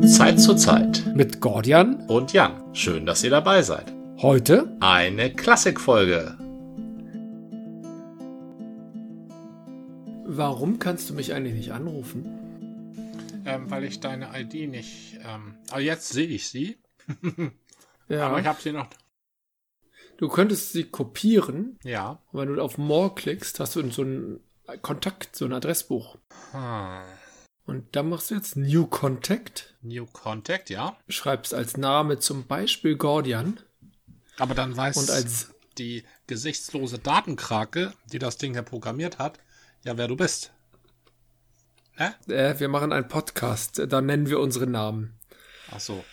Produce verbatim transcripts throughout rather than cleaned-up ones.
Von Zeit zu Zeit mit Gordian und Jan. Schön, dass ihr dabei seid. Heute eine Klassikfolge. Warum kannst du mich eigentlich nicht anrufen? Ähm, weil ich deine I D nicht... Ähm, aber jetzt sehe ich sie. Ja. Aber ich habe sie noch... Du könntest sie kopieren. Ja. Und wenn du auf More klickst, hast du so einen Kontakt, so ein Adressbuch. Hm. Und dann machst du jetzt New Contact. New Contact, ja. Schreibst als Name zum Beispiel Gordian. Aber dann weiß und als die gesichtslose Datenkrake, die das Ding hier programmiert hat, ja, wer du bist. Hä? Äh, wir machen einen Podcast, da nennen wir unsere Namen. Ach so.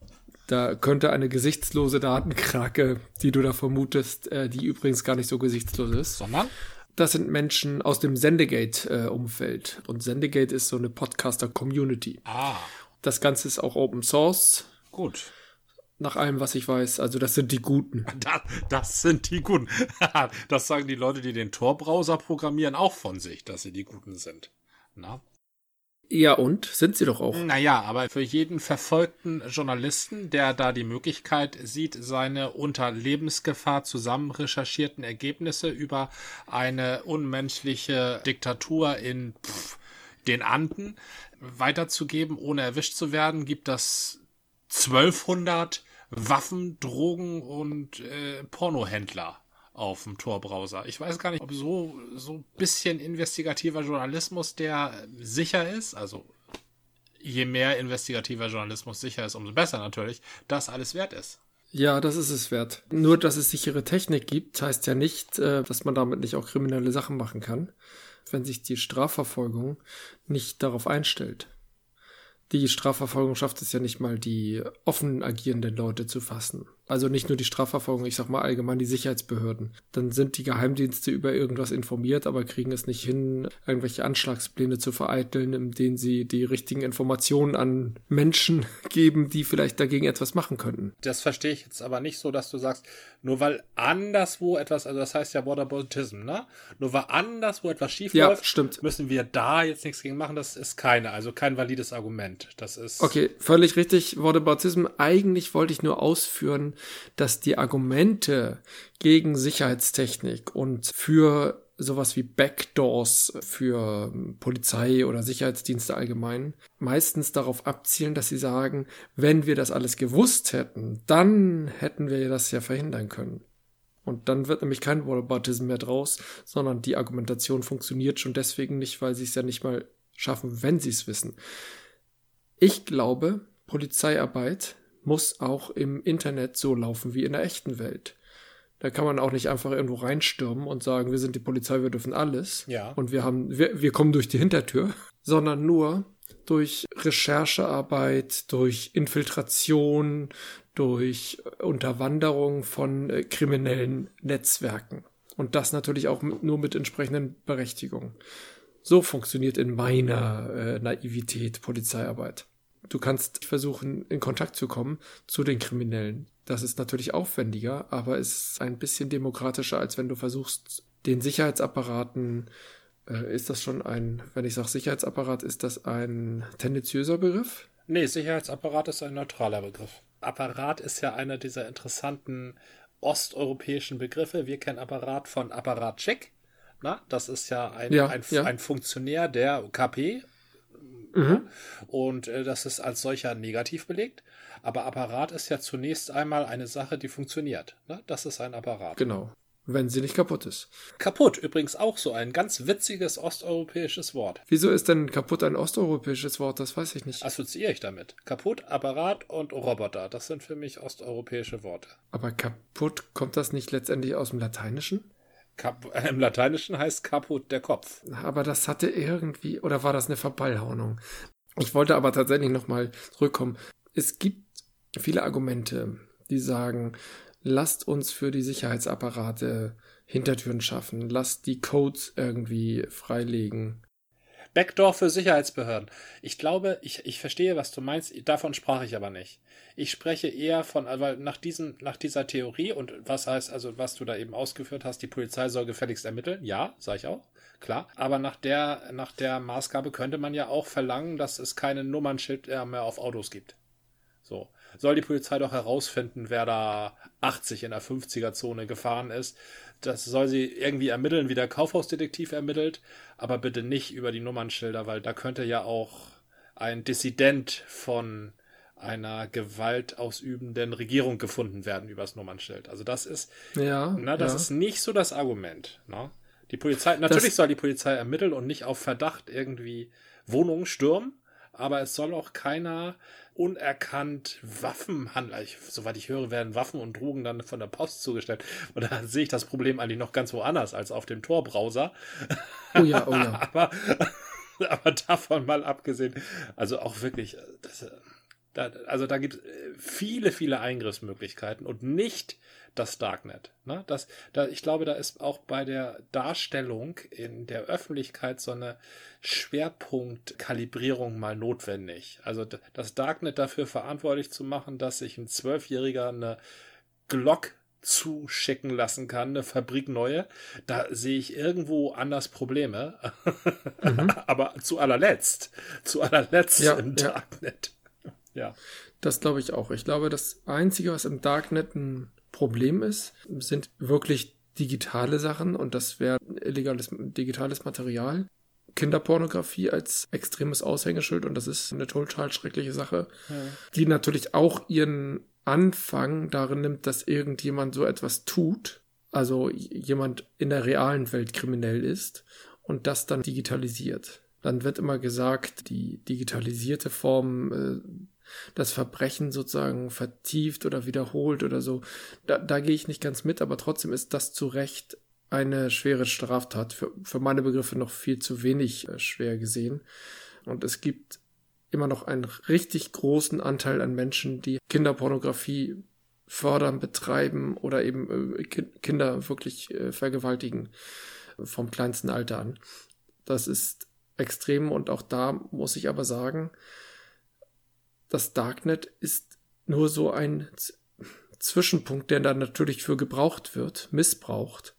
Da könnte eine gesichtslose Datenkrake, die du da vermutest, äh, die übrigens gar nicht so gesichtslos ist. Sondern? Das sind Menschen aus dem Sendegate-Umfeld. Und Sendegate ist so eine Podcaster-Community. Ah. Das Ganze ist auch Open Source. Gut. Nach allem, was ich weiß. Also das sind die Guten. Das, das sind die Guten. Das sagen die Leute, die den Tor-Browser programmieren, auch von sich, dass sie die Guten sind. Na? Ja, und? Sind sie doch auch. Naja, aber für jeden verfolgten Journalisten, der da die Möglichkeit sieht, seine unter Lebensgefahr zusammen recherchierten Ergebnisse über eine unmenschliche Diktatur in pff, den Anden weiterzugeben, ohne erwischt zu werden, gibt das zwölfhundert Waffen, Drogen und äh, Pornohändler auf dem Tor-Browser. Ich weiß gar nicht, ob so so ein bisschen investigativer Journalismus, der sicher ist, also je mehr investigativer Journalismus sicher ist, umso besser natürlich, das alles wert ist. Ja, das ist es wert. Nur, dass es sichere Technik gibt, heißt ja nicht, äh, dass man damit nicht auch kriminelle Sachen machen kann, wenn sich die Strafverfolgung nicht darauf einstellt. Die Strafverfolgung schafft es ja nicht mal, die offen agierenden Leute zu fassen. Also nicht nur die Strafverfolgung, ich sag mal allgemein die Sicherheitsbehörden. Dann sind die Geheimdienste über irgendwas informiert, aber kriegen es nicht hin, irgendwelche Anschlagspläne zu vereiteln, in denen sie die richtigen Informationen an Menschen geben, die vielleicht dagegen etwas machen könnten. Das verstehe ich jetzt aber nicht so, dass du sagst, nur weil anderswo etwas, also das heißt ja Whataboutism, ne? Nur weil anderswo etwas schief ja, läuft, stimmt. Müssen wir da jetzt nichts gegen machen. Das ist keine, also kein valides Argument. Das ist okay, völlig richtig. Whataboutism. Eigentlich wollte ich nur ausführen, dass die Argumente gegen Sicherheitstechnik und für sowas wie Backdoors für Polizei oder Sicherheitsdienste allgemein meistens darauf abzielen, dass sie sagen, wenn wir das alles gewusst hätten, dann hätten wir das ja verhindern können. Und dann wird nämlich kein Whataboutism mehr draus, sondern die Argumentation funktioniert schon deswegen nicht, weil sie es ja nicht mal schaffen, wenn sie es wissen. Ich glaube, Polizeiarbeit muss auch im Internet so laufen wie in der echten Welt. Da kann man auch nicht einfach irgendwo reinstürmen und sagen, wir sind die Polizei, wir dürfen alles. Ja. Und wir haben, wir, wir kommen durch die Hintertür, sondern nur durch Recherchearbeit, durch Infiltration, durch Unterwanderung von äh, kriminellen Netzwerken. Und das natürlich auch mit, nur mit entsprechenden Berechtigungen. So funktioniert in meiner äh, Naivität Polizeiarbeit. Du kannst versuchen, in Kontakt zu kommen zu den Kriminellen. Das ist natürlich aufwendiger, aber es ist ein bisschen demokratischer, als wenn du versuchst, den Sicherheitsapparaten, äh, ist das schon ein, wenn ich sage Sicherheitsapparat, ist das ein tendenziöser Begriff? Nee, Sicherheitsapparat ist ein neutraler Begriff. Apparat ist ja einer dieser interessanten osteuropäischen Begriffe. Wir kennen Apparat von Apparatschik. Na, das ist ja ein, ja, ein, ja. ein Funktionär der K P. Mhm. Und äh, das ist als solcher negativ belegt. Aber Apparat ist ja zunächst einmal eine Sache, die funktioniert. Ne? Das ist ein Apparat. Genau, wenn sie nicht kaputt ist. Kaputt, übrigens auch so ein ganz witziges osteuropäisches Wort. Wieso ist denn kaputt ein osteuropäisches Wort? Das weiß ich nicht. Assoziiere ich damit. Kaputt, Apparat und Roboter. Das sind für mich osteuropäische Worte. Aber kaputt, kommt das nicht letztendlich aus dem Lateinischen? Kap- äh, Im Lateinischen heißt kaputt der Kopf. Aber das hatte irgendwie, oder war das eine Verballhornung? Ich wollte aber tatsächlich nochmal zurückkommen. Es gibt viele Argumente, die sagen, lasst uns für die Sicherheitsapparate Hintertüren schaffen, lasst die Codes irgendwie freilegen. Backdoor für Sicherheitsbehörden. Ich glaube, ich, ich verstehe, was du meinst. Davon sprach ich aber nicht. Ich spreche eher von, weil nach diesem, nach dieser Theorie und was heißt, also was du da eben ausgeführt hast, die Polizei soll gefälligst ermitteln. Ja, sage ich auch. Klar. Aber nach der, nach der Maßgabe könnte man ja auch verlangen, dass es keine Nummernschild mehr auf Autos gibt. So. Soll die Polizei doch herausfinden, wer da achtzig in der fünfziger-Zone gefahren ist. Das soll sie irgendwie ermitteln, wie der Kaufhausdetektiv ermittelt, aber bitte nicht über die Nummernschilder, weil da könnte ja auch ein Dissident von einer gewaltausübenden Regierung gefunden werden übers Nummernschild. Also das ist, ja, na, das ja. ist nicht so das Argument. Na? Die Polizei, natürlich das, soll die Polizei ermitteln und nicht auf Verdacht irgendwie Wohnungen stürmen, aber es soll auch keiner unerkannt Waffenhandel. Ich, soweit ich höre, werden Waffen und Drogen dann von der Post zugestellt. Und da sehe ich das Problem eigentlich noch ganz woanders als auf dem Tor-Browser. Oh ja, oh ja. aber, aber davon mal abgesehen, also auch wirklich, das, da, also da gibt es viele, viele Eingriffsmöglichkeiten und nicht das Darknet. Ne? Das, da, ich glaube, da ist auch bei der Darstellung in der Öffentlichkeit so eine Schwerpunktkalibrierung mal notwendig. Also das Darknet dafür verantwortlich zu machen, dass sich ein Zwölfjähriger eine Glock zuschicken lassen kann, eine Fabrik neue, da sehe ich irgendwo anders Probleme. Mhm. Aber zu allerletzt, zu allerletzt ja, im ja. Darknet. Ja. Das glaube ich auch. Ich glaube, das Einzige, was im Darknet ein Problem ist, sind wirklich digitale Sachen und das wäre illegales digitales Material. Kinderpornografie als extremes Aushängeschild und das ist eine total schreckliche Sache, ja. Die natürlich auch ihren Anfang darin nimmt, dass irgendjemand so etwas tut, also jemand in der realen Welt kriminell ist und das dann digitalisiert. Dann wird immer gesagt, die digitalisierte Form äh, das Verbrechen sozusagen vertieft oder wiederholt oder so. Da, da gehe ich nicht ganz mit, aber trotzdem ist das zu Recht eine schwere Straftat. Für, für meine Begriffe noch viel zu wenig äh, schwer gesehen. Und es gibt immer noch einen richtig großen Anteil an Menschen, die Kinderpornografie fördern, betreiben oder eben äh, ki- Kinder wirklich äh, vergewaltigen vom kleinsten Alter an. Das ist extrem und auch da muss ich aber sagen, das Darknet ist nur so ein Z- Zwischenpunkt, der dann natürlich für gebraucht wird, missbraucht.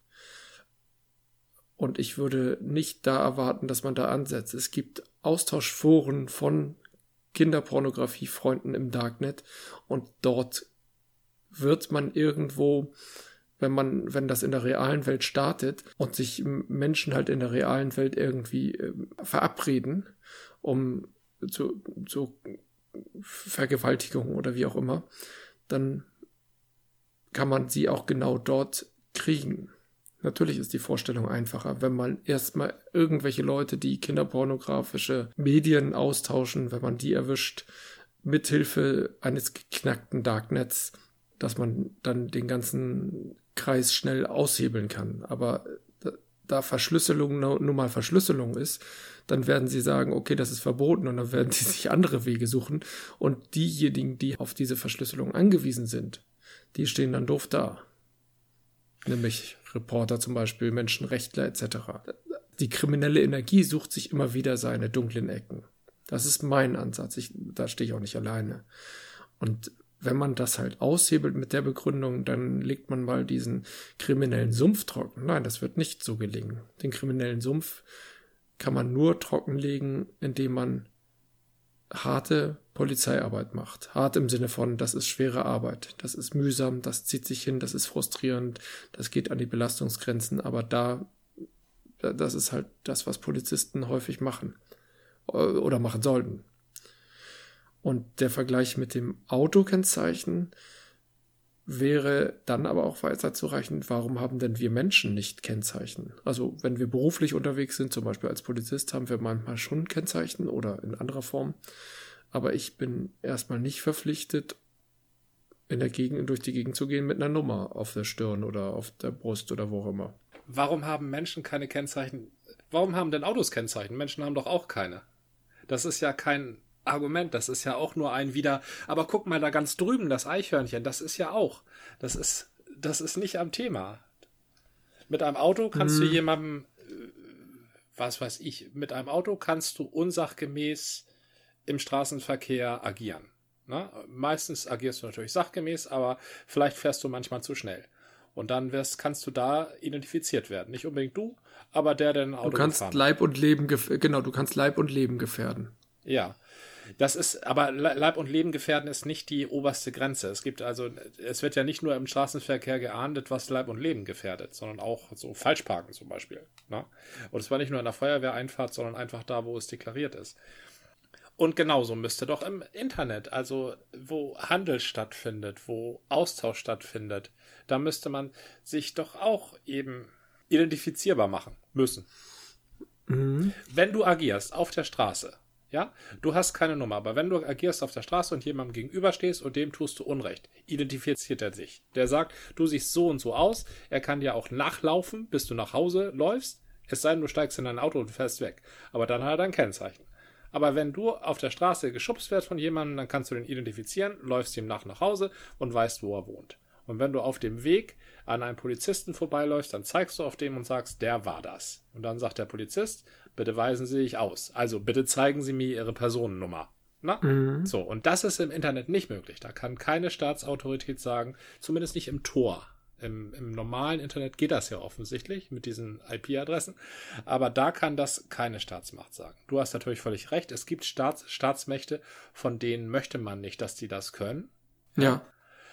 Und ich würde nicht da erwarten, dass man da ansetzt. Es gibt Austauschforen von Kinderpornografiefreunden im Darknet und dort wird man irgendwo, wenn man, wenn das in der realen Welt startet und sich Menschen halt in der realen Welt irgendwie äh, verabreden, um zu, zu Vergewaltigung oder wie auch immer, dann kann man sie auch genau dort kriegen. Natürlich ist die Vorstellung einfacher, wenn man erstmal irgendwelche Leute, die kinderpornografische Medien austauschen, wenn man die erwischt, mithilfe eines geknackten Darknets, dass man dann den ganzen Kreis schnell aushebeln kann. Aber da Verschlüsselung nun mal Verschlüsselung ist, dann werden sie sagen, okay, das ist verboten und dann werden sie sich andere Wege suchen und diejenigen, die auf diese Verschlüsselung angewiesen sind, die stehen dann doof da. Nämlich Reporter zum Beispiel, Menschenrechtler et cetera. Die kriminelle Energie sucht sich immer wieder seine dunklen Ecken. Das ist mein Ansatz. Ich, da stehe ich auch nicht alleine. Und wenn man das halt aushebelt mit der Begründung, dann legt man mal diesen kriminellen Sumpf trocken. Nein, das wird nicht so gelingen. Den kriminellen Sumpf kann man nur trockenlegen, indem man harte Polizeiarbeit macht. Hart im Sinne von, das ist schwere Arbeit, das ist mühsam, das zieht sich hin, das ist frustrierend, das geht an die Belastungsgrenzen, aber da, das ist halt das, was Polizisten häufig machen oder machen sollten. Und der Vergleich mit dem Autokennzeichen wäre dann aber auch weiterzureichen, warum haben denn wir Menschen nicht Kennzeichen? Also wenn wir beruflich unterwegs sind, zum Beispiel als Polizist, haben wir manchmal schon Kennzeichen oder in anderer Form. Aber ich bin erstmal nicht verpflichtet, in der Gegend, durch die Gegend zu gehen mit einer Nummer auf der Stirn oder auf der Brust oder wo auch immer. Warum haben Menschen keine Kennzeichen? Warum haben denn Autos Kennzeichen? Menschen haben doch auch keine. Das ist ja kein Argument, das ist ja auch nur ein wieder, aber guck mal da ganz drüben, das Eichhörnchen, das ist ja auch, das ist, das ist nicht am Thema. Mit einem Auto kannst hm. du jemandem, was weiß ich, mit einem Auto kannst du unsachgemäß im Straßenverkehr agieren. Na, meistens agierst du natürlich sachgemäß, aber vielleicht fährst du manchmal zu schnell. Und dann wirst, kannst du da identifiziert werden. Nicht unbedingt du, aber der, der ein Auto Du kannst gefahren Leib und Leben, gef- genau, du kannst Leib und Leben gefährden. Ja, das ist, aber Leib und Leben gefährden ist nicht die oberste Grenze. Es gibt also, es wird ja nicht nur im Straßenverkehr geahndet, was Leib und Leben gefährdet, sondern auch so Falschparken zum Beispiel. Ne? Und es war nicht nur in der Feuerwehreinfahrt, sondern einfach da, wo es deklariert ist. Und genauso müsste doch im Internet, also wo Handel stattfindet, wo Austausch stattfindet, da müsste man sich doch auch eben identifizierbar machen müssen. Mhm. Wenn du agierst auf der Straße, ja, du hast keine Nummer, aber wenn du agierst auf der Straße und jemandem gegenüberstehst und dem tust du Unrecht, identifiziert er sich. Der sagt, du siehst so und so aus, er kann dir auch nachlaufen, bis du nach Hause läufst, es sei denn, du steigst in dein Auto und fährst weg. Aber dann hat er dein Kennzeichen. Aber wenn du auf der Straße geschubst wirst von jemandem, dann kannst du den identifizieren, läufst ihm nach nach Hause und weißt, wo er wohnt. Und wenn du auf dem Weg an einem Polizisten vorbeiläufst, dann zeigst du auf dem und sagst, der war das. Und dann sagt der Polizist, bitte weisen Sie sich aus. Also bitte zeigen Sie mir Ihre Personennummer. Na? Mhm. So, und das ist im Internet nicht möglich. Da kann keine Staatsautorität sagen, zumindest nicht im Tor. Im, Im normalen Internet geht das ja offensichtlich mit diesen I P-Adressen, aber da kann das keine Staatsmacht sagen. Du hast natürlich völlig recht, es gibt Staats, Staatsmächte, von denen möchte man nicht, dass die das können. Ja.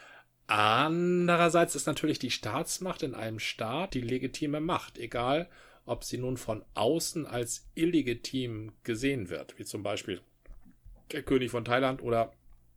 Andererseits ist natürlich die Staatsmacht in einem Staat die legitime Macht, egal ob sie nun von außen als illegitim gesehen wird, wie zum Beispiel der König von Thailand oder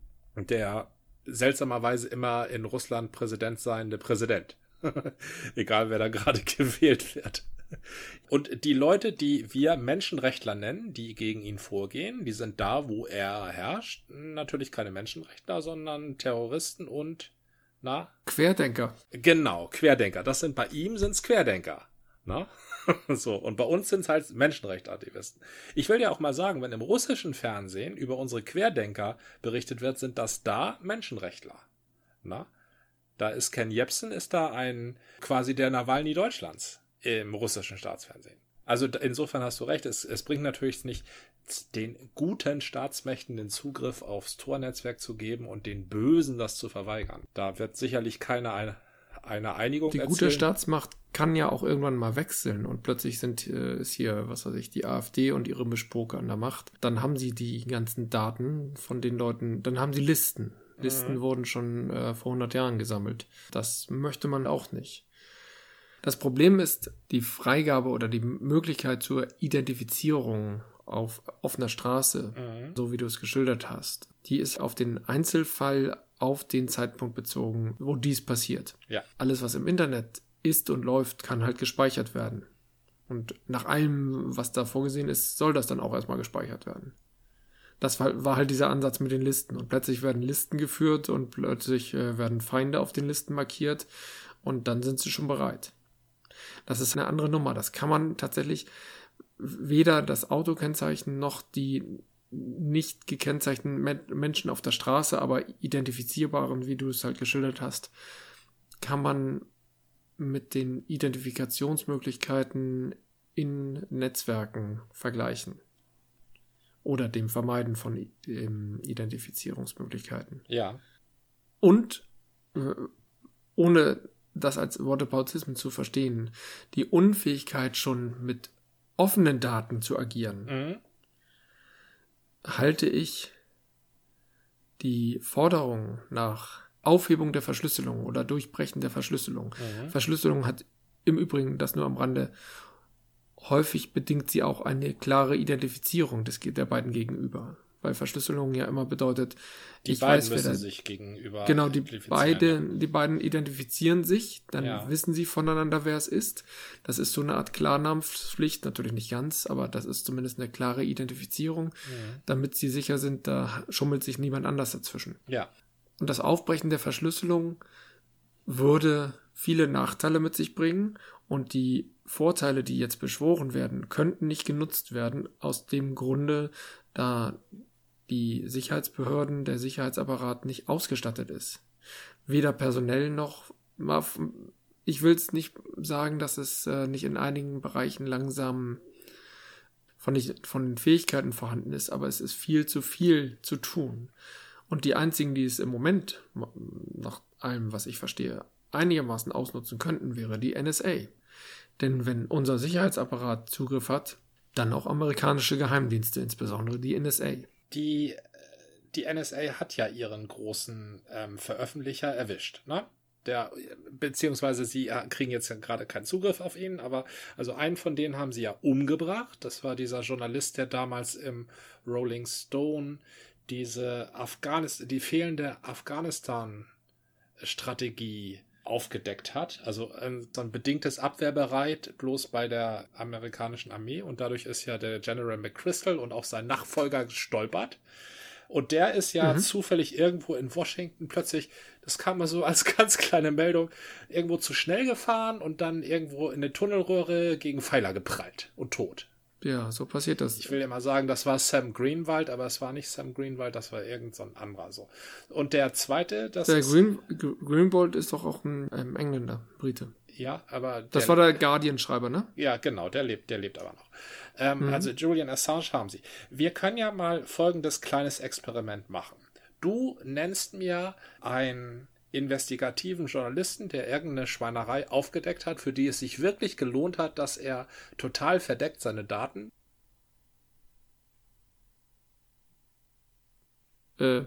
der seltsamerweise immer in Russland Präsident seiende Präsident. Egal, wer da gerade gewählt wird. Und die Leute, die wir Menschenrechtler nennen, die gegen ihn vorgehen, die sind da, wo er herrscht, natürlich keine Menschenrechtler, sondern Terroristen und, na? Querdenker. Genau, Querdenker. Das sind, bei ihm sind's Querdenker. Na? So, und bei uns sind es halt Menschenrechtsaktivisten. Ich will ja auch mal sagen, wenn im russischen Fernsehen über unsere Querdenker berichtet wird, sind das da Menschenrechtler. Na? Da ist Ken Jebsen, ist da ein quasi der Nawalny Deutschlands im russischen Staatsfernsehen. Also insofern hast du recht, es, es bringt natürlich nicht den guten Staatsmächten den Zugriff aufs Tor-Netzwerk zu geben und den Bösen das zu verweigern. Da wird sicherlich keine eine eine Einigung Die erzielen. gute Staatsmacht kann ja auch irgendwann mal wechseln und plötzlich sind äh, ist hier, was weiß ich, die AfD und ihre Mischpoker an der Macht. Dann haben sie die ganzen Daten von den Leuten, dann haben sie Listen. Listen mhm. wurden schon äh, vor hundert Jahren gesammelt. Das möchte man auch nicht. Das Problem ist die Freigabe oder die Möglichkeit zur Identifizierung auf offener Straße, mhm. so wie du es geschildert hast. Die ist auf den Einzelfall auf den Zeitpunkt bezogen, wo dies passiert. Ja. Alles, was im Internet ist und läuft, kann halt gespeichert werden. Und nach allem, was da vorgesehen ist, soll das dann auch erstmal gespeichert werden. Das war, war halt dieser Ansatz mit den Listen. Und plötzlich werden Listen geführt und plötzlich äh, werden Feinde auf den Listen markiert und dann sind sie schon bereit. Das ist eine andere Nummer. Das kann man tatsächlich weder das Autokennzeichen noch die nicht gekennzeichneten Menschen auf der Straße, aber identifizierbaren, wie du es halt geschildert hast, kann man mit den Identifikationsmöglichkeiten in Netzwerken vergleichen. Oder dem Vermeiden von Identifizierungsmöglichkeiten. Ja. Und, ohne das als Wortepauzismen zu verstehen, die Unfähigkeit schon mit offenen Daten zu agieren, mhm. halte ich die Forderung nach Aufhebung der Verschlüsselung oder Durchbrechen der Verschlüsselung. Mhm. Verschlüsselung hat im Übrigen, das nur am Rande, häufig bedingt sie auch eine klare Identifizierung des, der beiden gegenüber. Weil Verschlüsselung ja immer bedeutet, die ich beiden weiß, wer müssen da, sich gegenüber genau, die beide, die beiden identifizieren sich, dann ja. wissen sie voneinander, wer es ist. Das ist so eine Art Klarnamenspflicht, natürlich nicht ganz, aber das ist zumindest eine klare Identifizierung, mhm. damit sie sicher sind, da schummelt sich niemand anders dazwischen. Ja. Und das Aufbrechen der Verschlüsselung würde viele Nachteile mit sich bringen und die Vorteile, die jetzt beschworen werden, könnten nicht genutzt werden, aus dem Grunde, da die Sicherheitsbehörden, der Sicherheitsapparat nicht ausgestattet ist. Weder personell noch, ich will es nicht sagen, dass es äh, nicht in einigen Bereichen langsam von, nicht, von den Fähigkeiten vorhanden ist, aber es ist viel zu viel zu tun. Und die einzigen, die es im Moment, nach allem, was ich verstehe, einigermaßen ausnutzen könnten, wäre die N S A. Denn wenn unser Sicherheitsapparat Zugriff hat, dann auch amerikanische Geheimdienste, insbesondere die N S A. Die, die N S A hat ja ihren großen ähm, Veröffentlicher erwischt, ne? Der, beziehungsweise sie kriegen jetzt ja gerade keinen Zugriff auf ihn, aber also einen von denen haben sie ja umgebracht. Das war dieser Journalist, der damals im Rolling Stone diese Afghanistan, die fehlende Afghanistan-Strategie aufgedeckt hat. Also ähm, so ein bedingtes Abwehrbereit bloß bei der amerikanischen Armee, und dadurch ist ja der General McChrystal und auch sein Nachfolger gestolpert. Und der ist ja mhm. zufällig irgendwo in Washington plötzlich, das kam mal so als ganz kleine Meldung, irgendwo zu schnell gefahren und dann irgendwo in eine Tunnelröhre gegen Pfeiler geprallt und tot. Ja, so passiert das. Ich will immer sagen, das war Sam Greenwald, aber es war nicht Sam Greenwald, das war irgend so ein anderer so. Und der zweite, das der ist... Green, Greenwald ist doch auch ein ähm, Engländer, Brite. Ja, aber... Das war der Guardian-Schreiber, ne? Ja, genau, der lebt, der lebt aber noch. Ähm, mhm. Also Julian Assange haben sie. Wir können ja mal folgendes kleines Experiment machen. Du nennst mir einen investigativen Journalisten, der irgendeine Schweinerei aufgedeckt hat, für die es sich wirklich gelohnt hat, dass er total verdeckt seine Daten. Äh.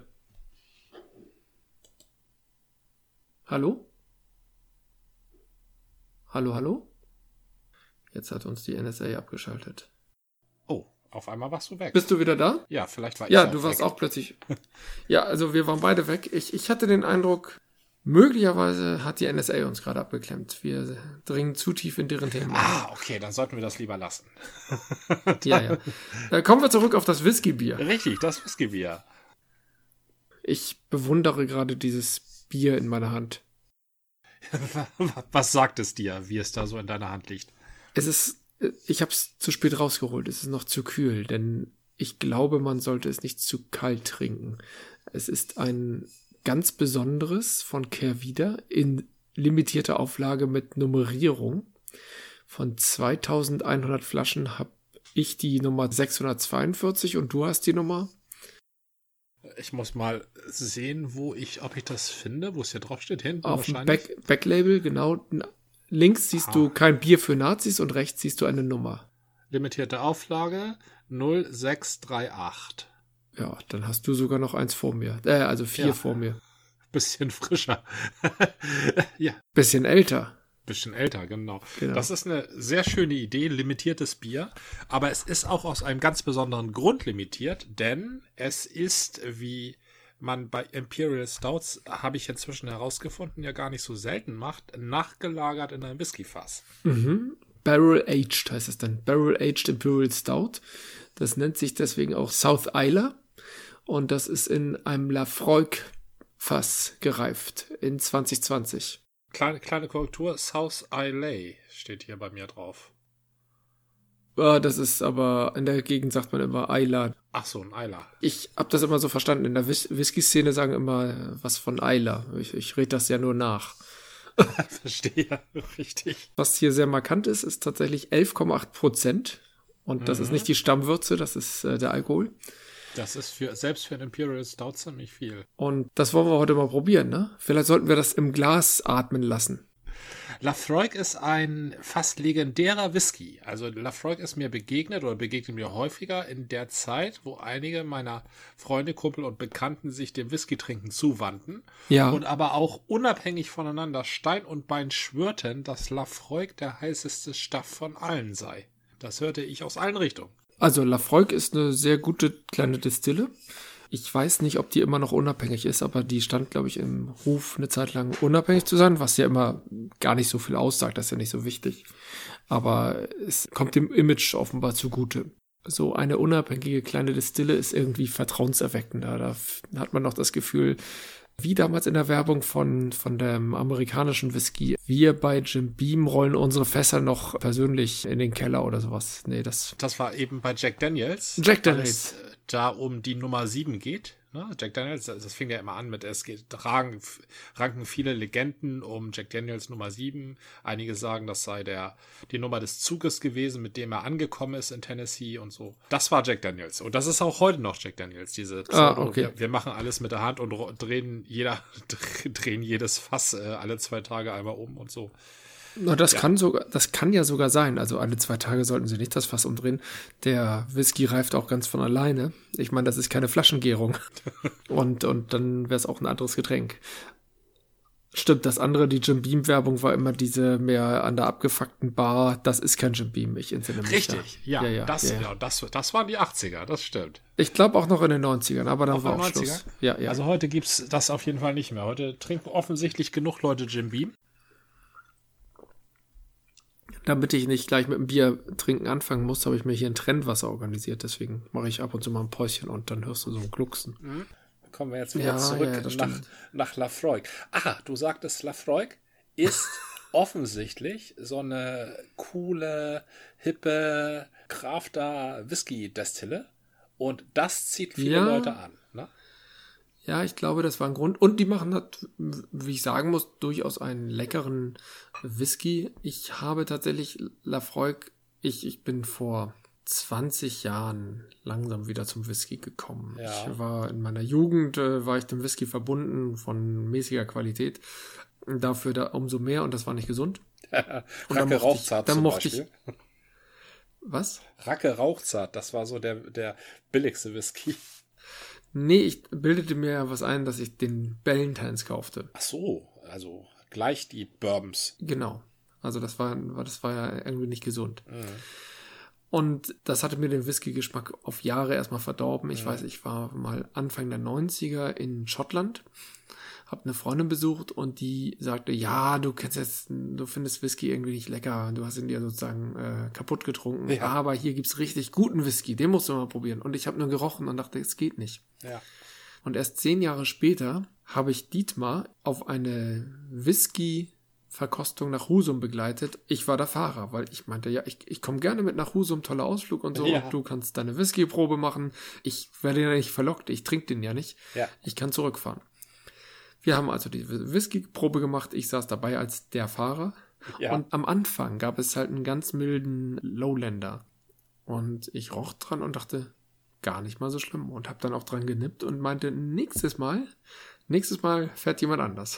Hallo? Hallo, hallo? Jetzt hat uns die N S A abgeschaltet. Oh, auf einmal warst du weg. Bist du wieder da? Ja, vielleicht war ich Ja, auch du warst weg. auch plötzlich. Ja, also wir waren beide weg. Ich, ich hatte den Eindruck, möglicherweise hat die N S A uns gerade abgeklemmt. Wir dringen zu tief in deren Themen. Ah, okay, dann sollten wir das lieber lassen. Ja, ja. Äh, kommen wir zurück auf das Whiskybier. Richtig, das Whiskybier. Ich bewundere gerade dieses Bier in meiner Hand. Was sagt es dir, wie es da so in deiner Hand liegt? Es ist, ich habe es zu spät rausgeholt. Es ist noch zu kühl, denn ich glaube, man sollte es nicht zu kalt trinken. Es ist ein ganz besonderes von Kehrwieder in limitierter Auflage mit Nummerierung. Von zweitausendeinhundert Flaschen habe ich die Nummer sechshundertzweiundvierzig und du hast die Nummer? Ich muss mal sehen, wo ich, ob ich das finde, wo es hier drauf steht, hinten auf dem wahrscheinlich. Back, Backlabel, genau. Links siehst ah. du kein Bier für Nazis und rechts siehst du eine Nummer. Limitierte Auflage null sechs drei acht. Ja, dann hast du sogar noch eins vor mir. Äh, also vier ja. vor mir. Bisschen frischer. Ja. Bisschen älter. Bisschen älter, genau. genau. Das ist eine sehr schöne Idee, limitiertes Bier. Aber es ist auch aus einem ganz besonderen Grund limitiert, denn es ist, wie man bei Imperial Stouts, habe ich inzwischen herausgefunden, ja gar nicht so selten macht, nachgelagert in einem Whiskyfass. Mhm. Barrel Aged heißt es dann. Barrel Aged Imperial Stout. Das nennt sich deswegen auch South Isla. Und das ist in einem Lafroig Fass gereift in zwanzig zwanzig. Kleine, kleine Korrektur, South Isla steht hier bei mir drauf. Ah, das ist aber, in der Gegend sagt man immer Isla. Ach so, ein Isla. Ich habe das immer so verstanden. In der Whis- Whisky-Szene sagen immer was von Isla. Ich, ich rede das ja nur nach. Verstehe, richtig. Was hier sehr markant ist, ist tatsächlich elf Komma acht Prozent. Und das mhm. ist nicht die Stammwürze, das ist äh, der Alkohol. Das ist für selbst für ein Imperial Stout ziemlich viel. Und das wollen wir heute mal probieren, ne? Vielleicht sollten wir das im Glas atmen lassen. Lafroig ist ein fast legendärer Whisky. Also Lafroig ist mir begegnet oder begegnet mir häufiger in der Zeit, wo einige meiner Freunde, Kumpel und Bekannten sich dem Whisky-Trinken zuwandten. Ja. Und aber auch unabhängig voneinander Stein und Bein schwörten, dass Lafroig der heißeste Staff von allen sei. Das hörte ich aus allen Richtungen. Also Lafroig ist eine sehr gute kleine Distille. Ich weiß nicht, ob die immer noch unabhängig ist, aber die stand, glaube ich, im Ruf eine Zeit lang unabhängig zu sein, was ja immer gar nicht so viel aussagt, das ist ja nicht so wichtig. Aber es kommt dem Image offenbar zugute. So eine unabhängige kleine Distille ist irgendwie vertrauenserweckender. Da hat man noch das Gefühl, wie damals in der Werbung von, von dem amerikanischen Whisky. Wir bei Jim Beam rollen unsere Fässer noch persönlich in den Keller oder sowas. Nee, das... Das war eben bei Jack Daniels. Jack Daniels. Weil es da um die Nummer sieben geht. Ne? Jack Daniels, das, das fing ja immer an mit, es geht, ranken, ranken viele Legenden um Jack Daniels Nummer sieben. Einige sagen, das sei der, die Nummer des Zuges gewesen, mit dem er angekommen ist in Tennessee und so. Das war Jack Daniels. Und das ist auch heute noch Jack Daniels, diese Pseudo. Ah, okay. wir, wir machen alles mit der Hand und drehen jeder, drehen jedes Fass äh, alle zwei Tage einmal um und so. Na, das Ja. kann sogar, das kann ja sogar sein. Also alle zwei Tage sollten sie nicht das Fass umdrehen. Der Whisky reift auch ganz von alleine. Ich meine, das ist keine Flaschengärung. und, und dann wäre es auch ein anderes Getränk. Stimmt, das andere, die Jim Beam-Werbung war immer diese mehr an der abgefuckten Bar. Das ist kein Jim Beam, ich entsinne mich. Richtig, ja, ja, ja, das, ja, ja. ja, das, das waren die achtziger, das stimmt. Ich glaube auch noch in den neunzigern, aber dann Auch war in auch den Schluss. Ja, ja. Also heute gibt's das auf jeden Fall nicht mehr. Heute trinken offensichtlich genug Leute Jim Beam. Damit ich nicht gleich mit dem Bier trinken anfangen muss, habe ich mir hier ein Trendwasser organisiert. Deswegen mache ich ab und zu mal ein Päuschen und dann hörst du so ein Glucksen. Mhm. Kommen wir jetzt wieder Ja, zurück ja, das nach, stimmt. nach Lafroig. Ah, du sagtest, Lafroig ist offensichtlich so eine coole, hippe Crafter-Whisky-Destille. Und das zieht viele Ja. Leute an. Ne? Ja, ich glaube, das war ein Grund. Und die machen, halt, wie ich sagen muss, durchaus einen leckeren Whisky. Ich habe tatsächlich Lafroig, ich, ich bin vor zwanzig Jahren langsam wieder zum Whisky gekommen. Ja. Ich war in meiner Jugend, äh, war ich dem Whisky verbunden von mäßiger Qualität. Dafür da umso mehr und das war nicht gesund. Und dann Racke mochte ich- Rauchzart dann zum mochte ich- Beispiel. Was? Racke Rauchzart, das war so der, der billigste Whisky. Nee, ich bildete mir was ein, dass ich den Ballantines kaufte. Ach so, also gleich die Bourbons. Genau. Also das war, das war ja irgendwie nicht gesund. Mhm. Und das hatte mir den Whisky-Geschmack auf Jahre erstmal verdorben. Ich Mhm. weiß, ich war mal Anfang der neunziger in Schottland, habe eine Freundin besucht und die sagte, ja, du kennst jetzt, du findest Whisky irgendwie nicht lecker, du hast ihn dir sozusagen äh, kaputt getrunken, Ja. aber hier gibt's richtig guten Whisky, den musst du mal probieren. Und ich habe nur gerochen und dachte, es geht nicht. Ja. Und erst zehn Jahre später habe ich Dietmar auf eine Whisky-Verkostung nach Husum begleitet. Ich war der Fahrer, weil ich meinte, ja, ich, ich komme gerne mit nach Husum, toller Ausflug und so. Ja. Und du kannst deine Whisky-Probe machen. Ich werde ja nicht verlockt, ich trinke den ja nicht. Ja. Ich kann zurückfahren. Wir haben also die Whisky-Probe gemacht. Ich saß dabei als der Fahrer. Ja. Und am Anfang gab es halt einen ganz milden Lowlander. Und ich roch dran und dachte, gar nicht mal so schlimm. Und habe dann auch dran genippt und meinte, nächstes Mal, nächstes Mal fährt jemand anders.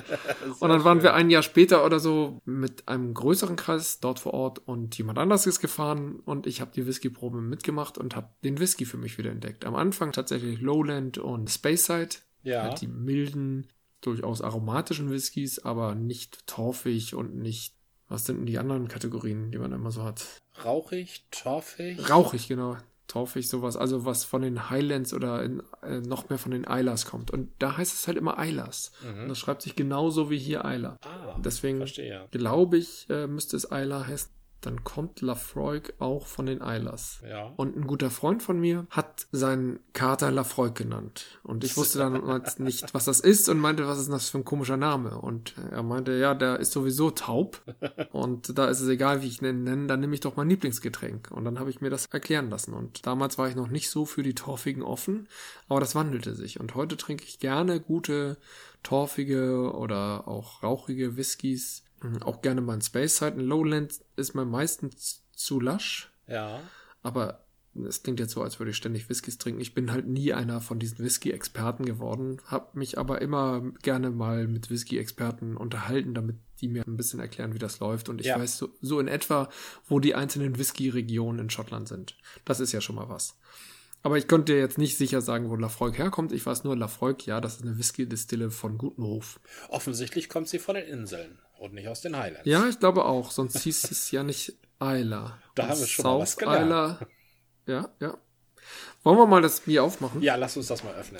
Und dann waren wir ein Jahr später oder so mit einem größeren Kreis dort vor Ort und jemand anders ist gefahren und ich habe die Whisky-Probe mitgemacht und habe den Whisky für mich wieder entdeckt. Am Anfang tatsächlich Lowland und Speyside, Ja. halt die milden, durchaus aromatischen Whiskys, aber nicht torfig und nicht, was sind denn die anderen Kategorien, die man immer so hat? Rauchig, torfig. Rauchig, genau. Torfig, sowas. Also was von den Highlands oder in, äh, noch mehr von den Eilers kommt. Und da heißt es halt immer Eilers. Mhm. Und das schreibt sich genauso wie hier Eiler. Ah, Deswegen verstehe. glaube ich, äh, müsste es Eiler heißen. Dann kommt Lafroig auch von den Eilers. Ja. Und ein guter Freund von mir hat seinen Kater Lafroig genannt. Und ich wusste damals nicht, was das ist und meinte, was ist das für ein komischer Name? Und er meinte, ja, der ist sowieso taub. Und da ist es egal, wie ich ihn nenne, dann nehme ich doch mein Lieblingsgetränk. Und dann habe ich mir das erklären lassen. Und damals war ich noch nicht so für die torfigen offen, aber das wandelte sich. Und heute trinke ich gerne gute, torfige oder auch rauchige Whiskys. Auch gerne mal ein Speyside. Ein Lowland ist mir meistens zu lasch. Ja. Aber es klingt jetzt so, als würde ich ständig Whiskys trinken. Ich bin halt nie einer von diesen Whisky-Experten geworden, habe mich aber immer gerne mal mit Whisky-Experten unterhalten, damit die mir ein bisschen erklären, wie das läuft. Und ich Ja. weiß so, so in etwa, wo die einzelnen Whisky-Regionen in Schottland sind. Das ist ja schon mal was. Aber ich konnte dir jetzt nicht sicher sagen, wo Lafroig herkommt. Ich weiß nur, Lafroig, ja, das ist eine Whisky-Distille von Gutenhof. Offensichtlich kommt sie von den Inseln und nicht aus den Highlands. Ja, ich glaube auch, sonst hieß es ja nicht Eiler. Da haben wir schon mal was gelernt. Eiler. Ja, ja. Wollen wir mal das Bier aufmachen? Ja, lass uns das mal öffnen.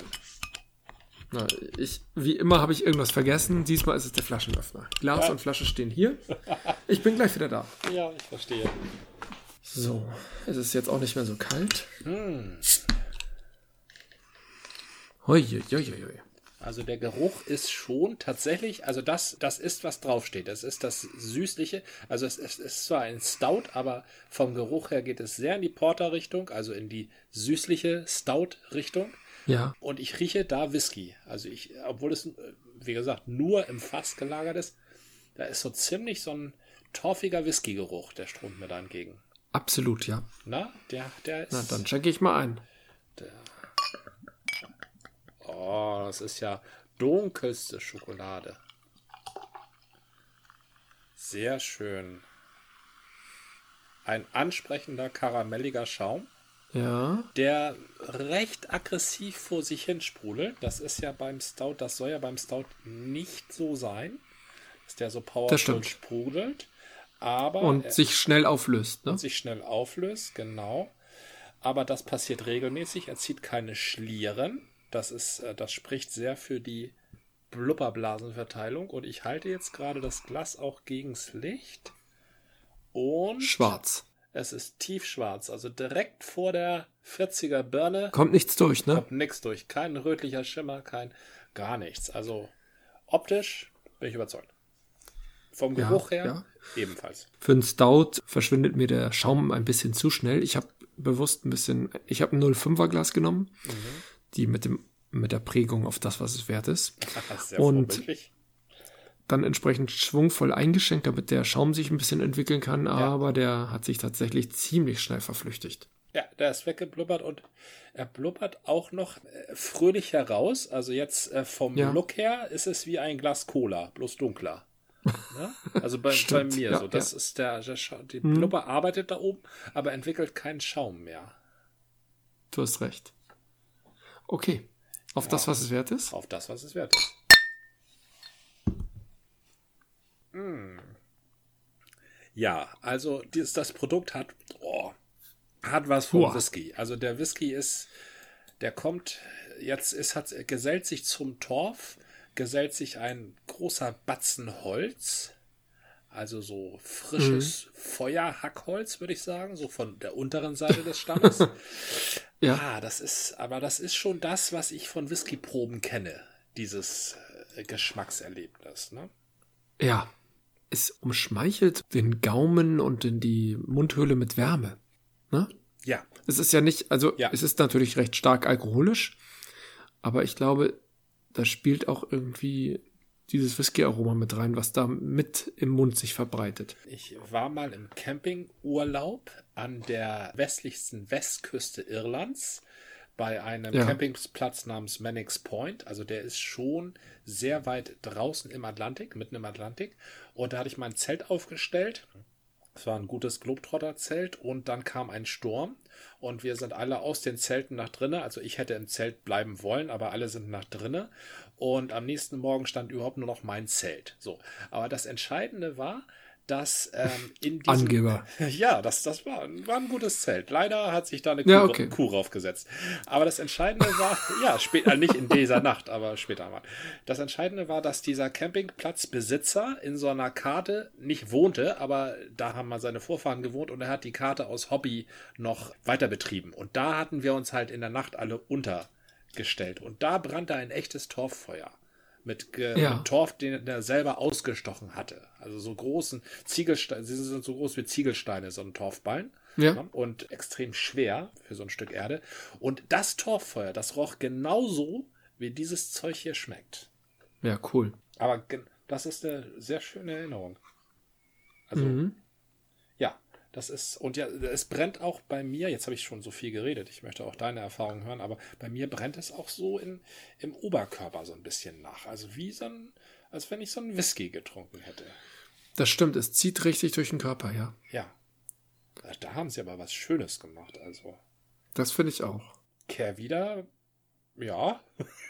Na, ich, wie immer habe ich irgendwas vergessen. Diesmal ist es der Flaschenöffner. Glas Ja. und Flasche stehen hier. Ich bin gleich wieder da. Ja, ich verstehe. So, es ist jetzt auch nicht mehr so kalt. Hm. Hoi, hoi, hoi, hoi. Also der Geruch ist schon tatsächlich, also das, das ist, was draufsteht. Das ist das Süßliche. Also es, es ist zwar ein Stout, aber vom Geruch her geht es sehr in die Porter-Richtung, also in die süßliche Stout-Richtung. Ja. Und ich rieche da Whisky. Also ich, obwohl es, wie gesagt, nur im Fass gelagert ist, da ist so ziemlich so ein torfiger Whisky-Geruch, der strömt mir da entgegen. Absolut, ja. Na, der, der ist... Na, dann schenke ich mal ein. Der, oh, das ist ja dunkelste Schokolade. Sehr schön. Ein ansprechender, karamelliger Schaum, Ja. der recht aggressiv vor sich hin sprudelt. Das ist ja beim Stout, das soll ja beim Stout nicht so sein, dass der so powerful sprudelt. Aber und er, sich schnell auflöst, ne? Und sich schnell auflöst, genau. Aber das passiert regelmäßig. Er zieht keine Schlieren. Das ist, das spricht sehr für die Blubberblasenverteilung. Und ich halte jetzt gerade das Glas auch gegens Licht. Und schwarz. Es ist tiefschwarz, also direkt vor der vierziger Birne. Kommt nichts durch, ne? Kommt nichts durch. Kein rötlicher Schimmer, kein gar nichts. Also optisch bin ich überzeugt. Vom Geruch ja, her ja. ebenfalls. Für einen Stout verschwindet mir der Schaum ein bisschen zu schnell. Ich habe bewusst ein bisschen, ich habe ein null Komma fünfer Glas genommen, mhm. die mit dem mit der Prägung auf das, was es wert ist. Sehr und vorbildlich. Dann entsprechend schwungvoll eingeschenkt, damit der Schaum sich ein bisschen entwickeln kann, ja. aber der hat sich tatsächlich ziemlich schnell verflüchtigt. Ja, der ist weggeblubbert und er blubbert auch noch äh, fröhlich heraus. Also jetzt äh, vom ja. Look her ist es wie ein Glas Cola, bloß dunkler. Ja? Also bei, bei mir ja, so. Das ja. ist der, der Scha- die hm. Blubber arbeitet da oben, aber entwickelt keinen Schaum mehr. Du hast recht. Okay. Auf ja. das, was es wert ist? Auf das, was es wert ist. Mm. Ja, also dieses, das Produkt hat, oh, hat was von Whisky. Also der Whisky ist, der kommt, jetzt ist, hat, gesellt sich zum Torf, gesellt sich ein großer Batzen Holz, also so frisches mhm. Feuerhackholz, würde ich sagen, so von der unteren Seite des Stammes. ja. Ah, das ist, aber das ist schon das, was ich von Whiskyproben kenne, dieses äh, Geschmackserlebnis, ne? Ja. Es umschmeichelt den Gaumen und in die Mundhöhle mit Wärme. Ne? Ja. Es ist ja nicht, also ja. es ist natürlich recht stark alkoholisch, aber ich glaube, da spielt auch irgendwie dieses Whisky-Aroma mit rein, was da mit im Mund sich verbreitet. Ich war mal im Campingurlaub an der westlichsten Westküste Irlands bei einem ja. Campingplatz namens Mannix Point. Also der ist schon sehr weit draußen im Atlantik, mitten im Atlantik. Und da hatte ich mein Zelt aufgestellt. Es war ein gutes Globetrotter-Zelt und dann kam ein Sturm und wir sind alle aus den Zelten nach drinnen. Also ich hätte im Zelt bleiben wollen, aber alle sind nach drinnen. Und am nächsten Morgen stand überhaupt nur noch mein Zelt. So, aber das Entscheidende war, dass ähm, in diesem... Angeber. Ja, das, das war, war ein gutes Zelt. Leider hat sich da eine Kuh, ja, okay. Kuh raufgesetzt. Aber das Entscheidende war, ja, später, nicht in dieser Nacht, aber später mal. Das Entscheidende war, dass dieser Campingplatzbesitzer in so einer Karte nicht wohnte, aber da haben mal seine Vorfahren gewohnt und er hat die Karte aus Hobby noch weiter betrieben. Und da hatten wir uns halt in der Nacht alle untergestellt. Und da brannte ein echtes Torffeuer. Mit, ge- ja. mit Torf, den er selber ausgestochen hatte. Also so großen Ziegelsteine, sie sind so groß wie Ziegelsteine, so ein Torfballen. Ja. Ne? Und extrem schwer für so ein Stück Erde. Und das Torffeuer, das roch genauso, wie dieses Zeug hier schmeckt. Ja, cool. Aber ge- das ist eine sehr schöne Erinnerung. Also, mhm. ja, das ist, und ja, es brennt auch bei mir, jetzt habe ich schon so viel geredet, ich möchte auch deine Erfahrungen hören, aber bei mir brennt es auch so in, im Oberkörper so ein bisschen nach. Also wie so ein, als wenn ich so einen Whisky getrunken hätte. Das stimmt, es zieht richtig durch den Körper, ja. Ja. Da haben sie aber was Schönes gemacht, also. Das finde ich auch. Kehrwieder, ja,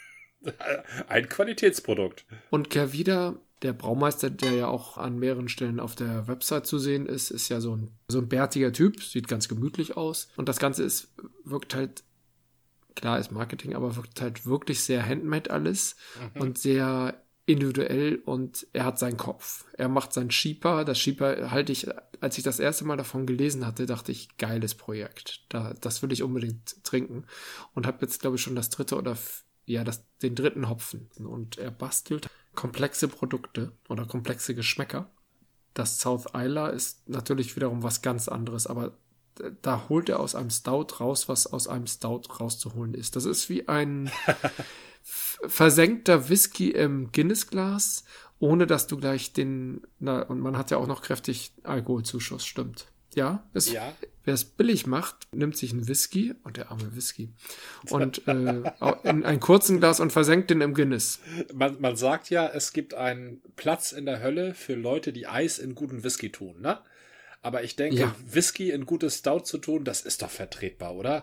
ein Qualitätsprodukt. Und Kehrwieder, der Braumeister, der ja auch an mehreren Stellen auf der Website zu sehen ist, ist ja so ein, so ein bärtiger Typ, sieht ganz gemütlich aus. Und das Ganze ist, wirkt halt, klar ist Marketing, aber wirkt halt wirklich sehr handmade alles mhm. und sehr individuell und er hat seinen Kopf. Er macht seinen Schieper. Das Schieper halte ich, als ich das erste Mal davon gelesen hatte, dachte ich, geiles Projekt. Da, das will ich unbedingt trinken. Und habe jetzt, glaube ich, schon das dritte oder ja, das, den dritten Hopfen. Und er bastelt komplexe Produkte oder komplexe Geschmäcker. Das South Isla ist natürlich wiederum was ganz anderes, aber da holt er aus einem Stout raus, was aus einem Stout rauszuholen ist. Das ist wie ein versenkter Whisky im Guinness-Glas, ohne dass du gleich den, na, und man hat ja auch noch kräftig Alkoholzuschuss, stimmt. Ja, es, ja. Wer es billig macht, nimmt sich einen Whisky, und der arme Whisky, und äh, in ein kurzen Glas und versenkt den im Guinness. Man, man sagt ja, es gibt einen Platz in der Hölle für Leute, die Eis in guten Whisky tun, ne? Aber ich denke, ja. Whisky in gutes Stout zu tun, das ist doch vertretbar, oder?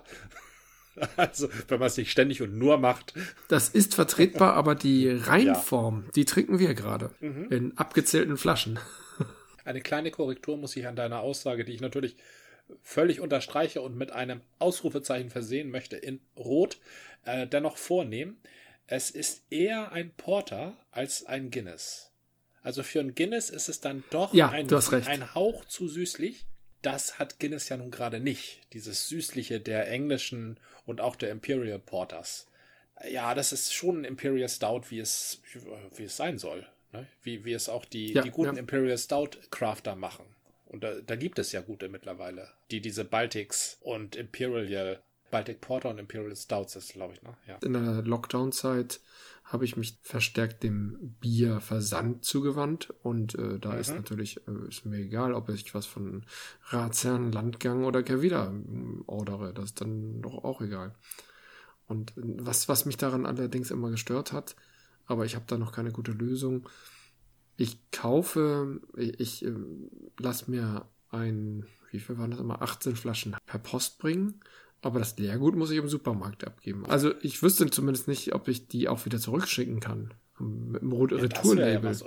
Also, wenn man es nicht ständig und nur macht. Das ist vertretbar, aber die Reinform, ja. die trinken wir gerade mhm. in abgezählten Flaschen. Eine kleine Korrektur muss ich an deiner Aussage, die ich natürlich völlig unterstreiche und mit einem Ausrufezeichen versehen möchte, in Rot äh, dennoch vornehmen. Es ist eher ein Porter als ein Guinness. Also für ein Guinness ist es dann doch ja, ein, du hast recht. ein Hauch zu süßlich. Das hat Guinness ja nun gerade nicht. Dieses Süßliche der englischen und auch der Imperial Porters. Ja, das ist schon ein Imperial Stout, wie es, wie es sein soll. Ne? Wie, wie es auch die, ja, die guten ja. Imperial Stout Crafter machen. Und da, da gibt es ja gute mittlerweile, die diese Baltics und Imperial, Baltic Porter und Imperial Stouts ist, glaube ich, ne? Ja. In der Lockdown-Zeit habe ich mich verstärkt dem Bierversand zugewandt und äh, da mhm. ist natürlich, äh, ist mir egal, ob ich was von Ratsherrn, Landgang oder Kervida ordere, das ist dann doch auch egal. Und was, was mich daran allerdings immer gestört hat, aber ich habe da noch keine gute Lösung, ich kaufe, ich, ich äh, lasse mir ein, wie viel waren das immer, achtzehn Flaschen per Post bringen, aber das Leergut muss ich im Supermarkt abgeben. Also ich wüsste zumindest nicht, ob ich die auch wieder zurückschicken kann. Mit dem Retourlabel. Ja,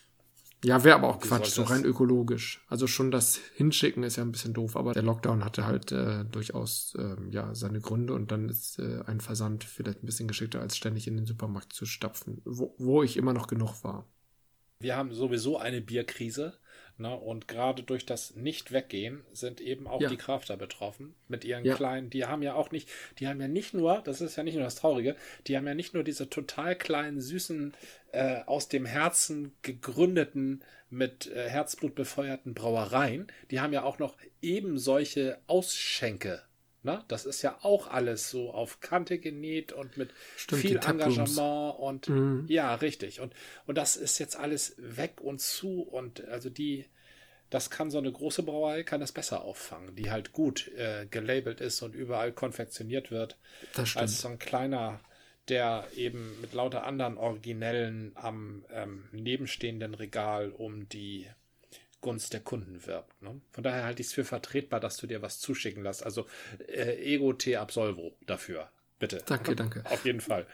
ja wäre aber auch Quatsch, so rein ökologisch. Also schon das Hinschicken ist ja ein bisschen doof, aber der Lockdown hatte halt äh, durchaus äh, ja seine Gründe und dann ist äh, ein Versand vielleicht ein bisschen geschickter, als ständig in den Supermarkt zu stapfen, wo, wo ich immer noch genug war. Wir haben sowieso eine Bierkrise, ne? Und gerade durch das Nicht-Weggehen sind eben auch ja. die Crafter betroffen mit ihren ja. kleinen, die haben ja auch nicht, die haben ja nicht nur, das ist ja nicht nur das Traurige, die haben ja nicht nur diese total kleinen, süßen, äh, aus dem Herzen gegründeten, mit äh, Herzblut befeuerten Brauereien, die haben ja auch noch eben solche Ausschenke. Na, das ist ja auch alles so auf Kante genäht und mit Stimmt, viel Engagement und mhm. ja, richtig. Und, und das ist jetzt alles weg und zu und also die, das kann so eine große Brauerei, kann das besser auffangen, die halt gut äh, gelabelt ist und überall konfektioniert wird, als so ein kleiner, der eben mit lauter anderen Originellen am ähm, nebenstehenden Regal um die Gunst der Kunden wirbt. Ne? Von daher halte ich es für vertretbar, dass du dir was zuschicken lässt. Also äh, Ego Te Absolvo dafür. Bitte. Danke, danke. Auf jeden Fall.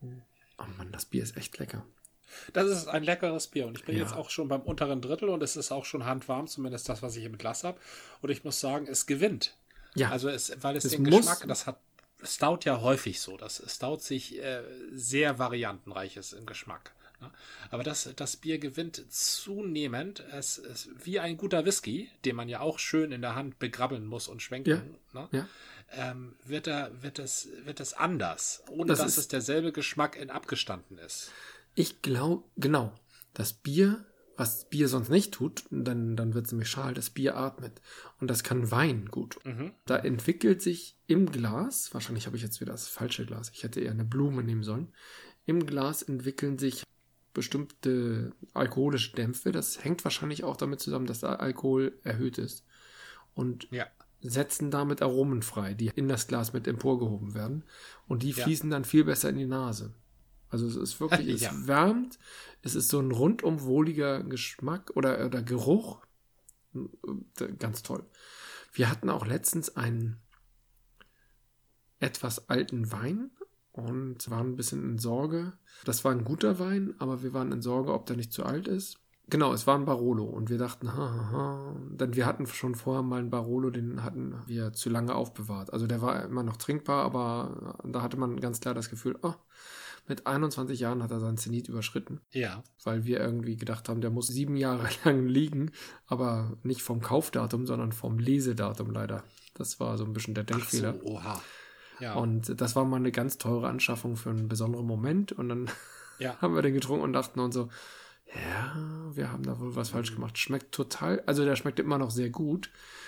Oh Mann, das Bier ist echt lecker. Das ist ein leckeres Bier und ich bin ja. jetzt auch schon beim unteren Drittel und es ist auch schon handwarm, zumindest das, was ich im Glas habe. Und ich muss sagen, es gewinnt. Ja. Also es, weil es, es den muss, Geschmack, das hat Stout ja häufig so, dass Stout sich äh, sehr variantenreich ist im Geschmack. Aber das, das Bier gewinnt zunehmend. Es ist wie ein guter Whisky, den man ja auch schön in der Hand begrabbeln muss und schwenken. Ja, ne? ja. Ähm, wird, er, wird, es, wird es anders, ohne das dass es derselbe Geschmack in abgestanden ist. Ich glaube, genau, das Bier, was Bier sonst nicht tut, dann, dann wird es nämlich schal, das Bier atmet. Und das kann Wein gut. Mhm. Da entwickelt sich im Glas, wahrscheinlich habe ich jetzt wieder das falsche Glas, ich hätte eher eine Blume nehmen sollen, im Glas entwickeln sich bestimmte alkoholische Dämpfe. Das hängt wahrscheinlich auch damit zusammen, dass der Alkohol erhöht ist. Und ja. setzen damit Aromen frei, die in das Glas mit emporgehoben werden. Und die fließen ja. dann viel besser in die Nase. Also es ist wirklich, es ja. wärmt, es ist so ein rundum wohliger Geschmack oder, oder Geruch. Ganz toll. Wir hatten auch letztens einen etwas alten Wein und waren ein bisschen in Sorge. Das war ein guter Wein, aber wir waren in Sorge, ob der nicht zu alt ist. Genau, es war ein Barolo und wir dachten, ha, ha, ha. Denn wir hatten schon vorher mal einen Barolo, den hatten wir zu lange aufbewahrt. Also der war immer noch trinkbar, aber da hatte man ganz klar das Gefühl, oh, mit einundzwanzig Jahren hat er seinen Zenit überschritten. Ja. Weil wir irgendwie gedacht haben, der muss sieben Jahre lang liegen, aber nicht vom Kaufdatum, sondern vom Lesedatum leider. Das war so ein bisschen der Denkfehler. Ach so, oha. Ja. Und das war mal eine ganz teure Anschaffung für einen besonderen Moment. Und dann ja. haben wir den getrunken und dachten uns so, ja, wir haben da wohl was falsch gemacht. Schmeckt total, also der schmeckt immer noch sehr gut.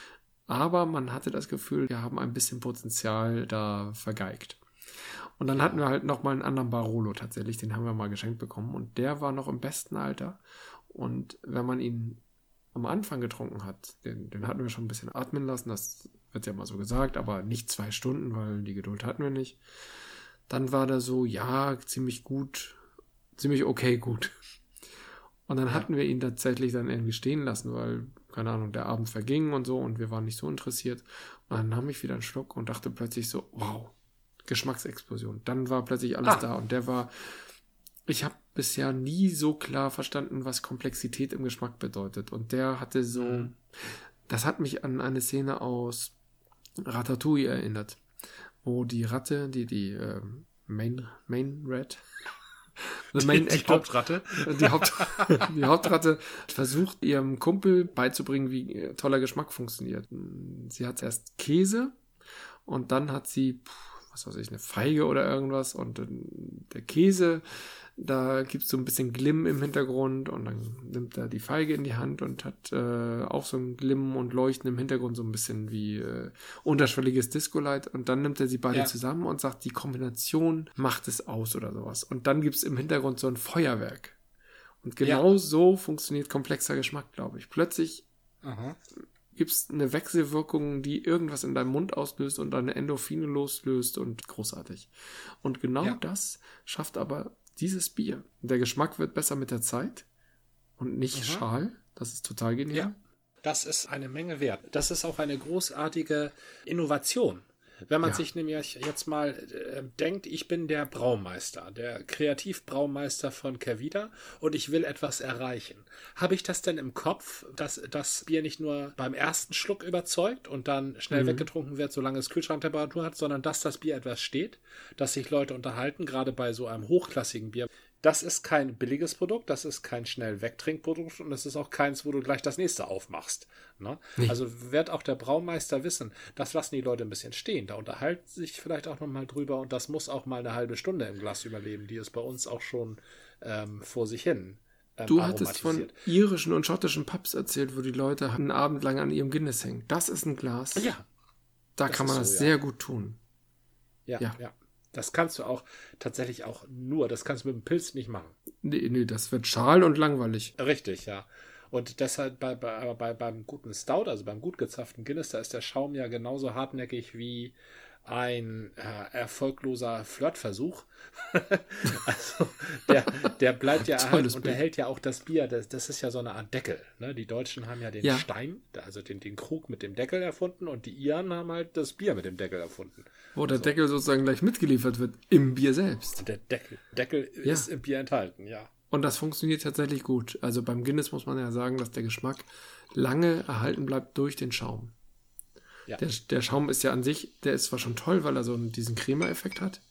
Aber man hatte das Gefühl, wir haben ein bisschen Potenzial da vergeigt. Und dann hatten wir halt nochmal einen anderen Barolo tatsächlich, den haben wir mal geschenkt bekommen. Und der war noch im besten Alter. Und wenn man ihn am Anfang getrunken hat, den, den hatten wir schon ein bisschen atmen lassen, das wird ja mal so gesagt, aber nicht zwei Stunden, weil die Geduld hatten wir nicht. Dann war der so, ja, ziemlich gut, ziemlich okay gut. Und dann ja. hatten wir ihn tatsächlich dann irgendwie stehen lassen, weil, keine Ahnung, der Abend verging und so und wir waren nicht so interessiert. Und dann nahm ich wieder einen Schluck und dachte plötzlich so, wow, Geschmacksexplosion. Dann war plötzlich alles ah. da und der war, ich habe bisher nie so klar verstanden, was Komplexität im Geschmack bedeutet. Und der hatte so, mhm. das hat mich an eine Szene aus Ratatouille erinnert, wo die Ratte, die, die äh, Main, Main Rat, the main die, die Hauptratte, die, Haupt, die Hauptratte versucht ihrem Kumpel beizubringen, wie toller Geschmack funktioniert. Sie hat erst Käse und dann hat sie, was weiß ich, eine Feige oder irgendwas und der Käse, da gibt es so ein bisschen Glimm im Hintergrund und dann nimmt er die Feige in die Hand und hat äh, auch so ein Glimm und Leuchten im Hintergrund, so ein bisschen wie äh, unterschwelliges Disco-Light und dann nimmt er sie beide ja. zusammen und sagt, die Kombination macht es aus oder sowas. Und dann gibt es im Hintergrund so ein Feuerwerk. Und genau ja. so funktioniert komplexer Geschmack, glaube ich. Plötzlich gibt es eine Wechselwirkung, die irgendwas in deinem Mund auslöst und deine Endorphine loslöst und großartig. Und genau ja. das schafft aber dieses Bier. Der Geschmack wird besser mit der Zeit und nicht mhm. schal. Das ist total genial. Ja, das ist eine Menge wert. Das ist auch eine großartige Innovation. Wenn man ja. sich nämlich jetzt mal äh, denkt, ich bin der Braumeister, der Kreativbraumeister von Kehrwieder und ich will etwas erreichen. Habe ich das denn im Kopf, dass das Bier nicht nur beim ersten Schluck überzeugt und dann schnell mhm. weggetrunken wird, solange es Kühlschranktemperatur hat, sondern dass das Bier etwas steht, dass sich Leute unterhalten, gerade bei so einem hochklassigen Bier. Das ist kein billiges Produkt, das ist kein schnell Wegtrinkprodukt und das ist auch keins, wo du gleich das nächste aufmachst. Ne? Nee. Also wird auch der Braumeister wissen, das lassen die Leute ein bisschen stehen. Da unterhalten sich vielleicht auch nochmal drüber und das muss auch mal eine halbe Stunde im Glas überleben, die ist bei uns auch schon ähm, vor sich hin ähm, Du hattest von irischen und schottischen Pubs erzählt, wo die Leute einen Abend lang an ihrem Guinness hängen. Das ist ein Glas. Ja. Da kann man das so, sehr ja. gut tun. Ja, ja. ja. Das kannst du auch tatsächlich auch nur, das kannst du mit dem Pilz nicht machen. Nee, nee, das wird schal und langweilig. Richtig, ja. Und deshalb bei, bei, bei, beim guten Stout, also beim gut gezapften Guinness, da ist der Schaum ja genauso hartnäckig wie ein äh, erfolgloser Flirtversuch. Also der, der bleibt ja erhalten und der hält ja auch das Bier, das, das ist ja so eine Art Deckel. Ne? Die Deutschen haben ja den ja. Stein, also den, den Krug mit dem Deckel erfunden und die Iren haben halt das Bier mit dem Deckel erfunden. Wo der so. Deckel sozusagen gleich mitgeliefert wird, im Bier selbst. Der Deckel, Deckel ja. ist im Bier enthalten, ja. Und das funktioniert tatsächlich gut. Also beim Guinness muss man ja sagen, dass der Geschmack lange erhalten bleibt durch den Schaum. Ja. Der, der Schaum ist ja an sich, der ist zwar schon toll, weil er so diesen Crema-Effekt hat,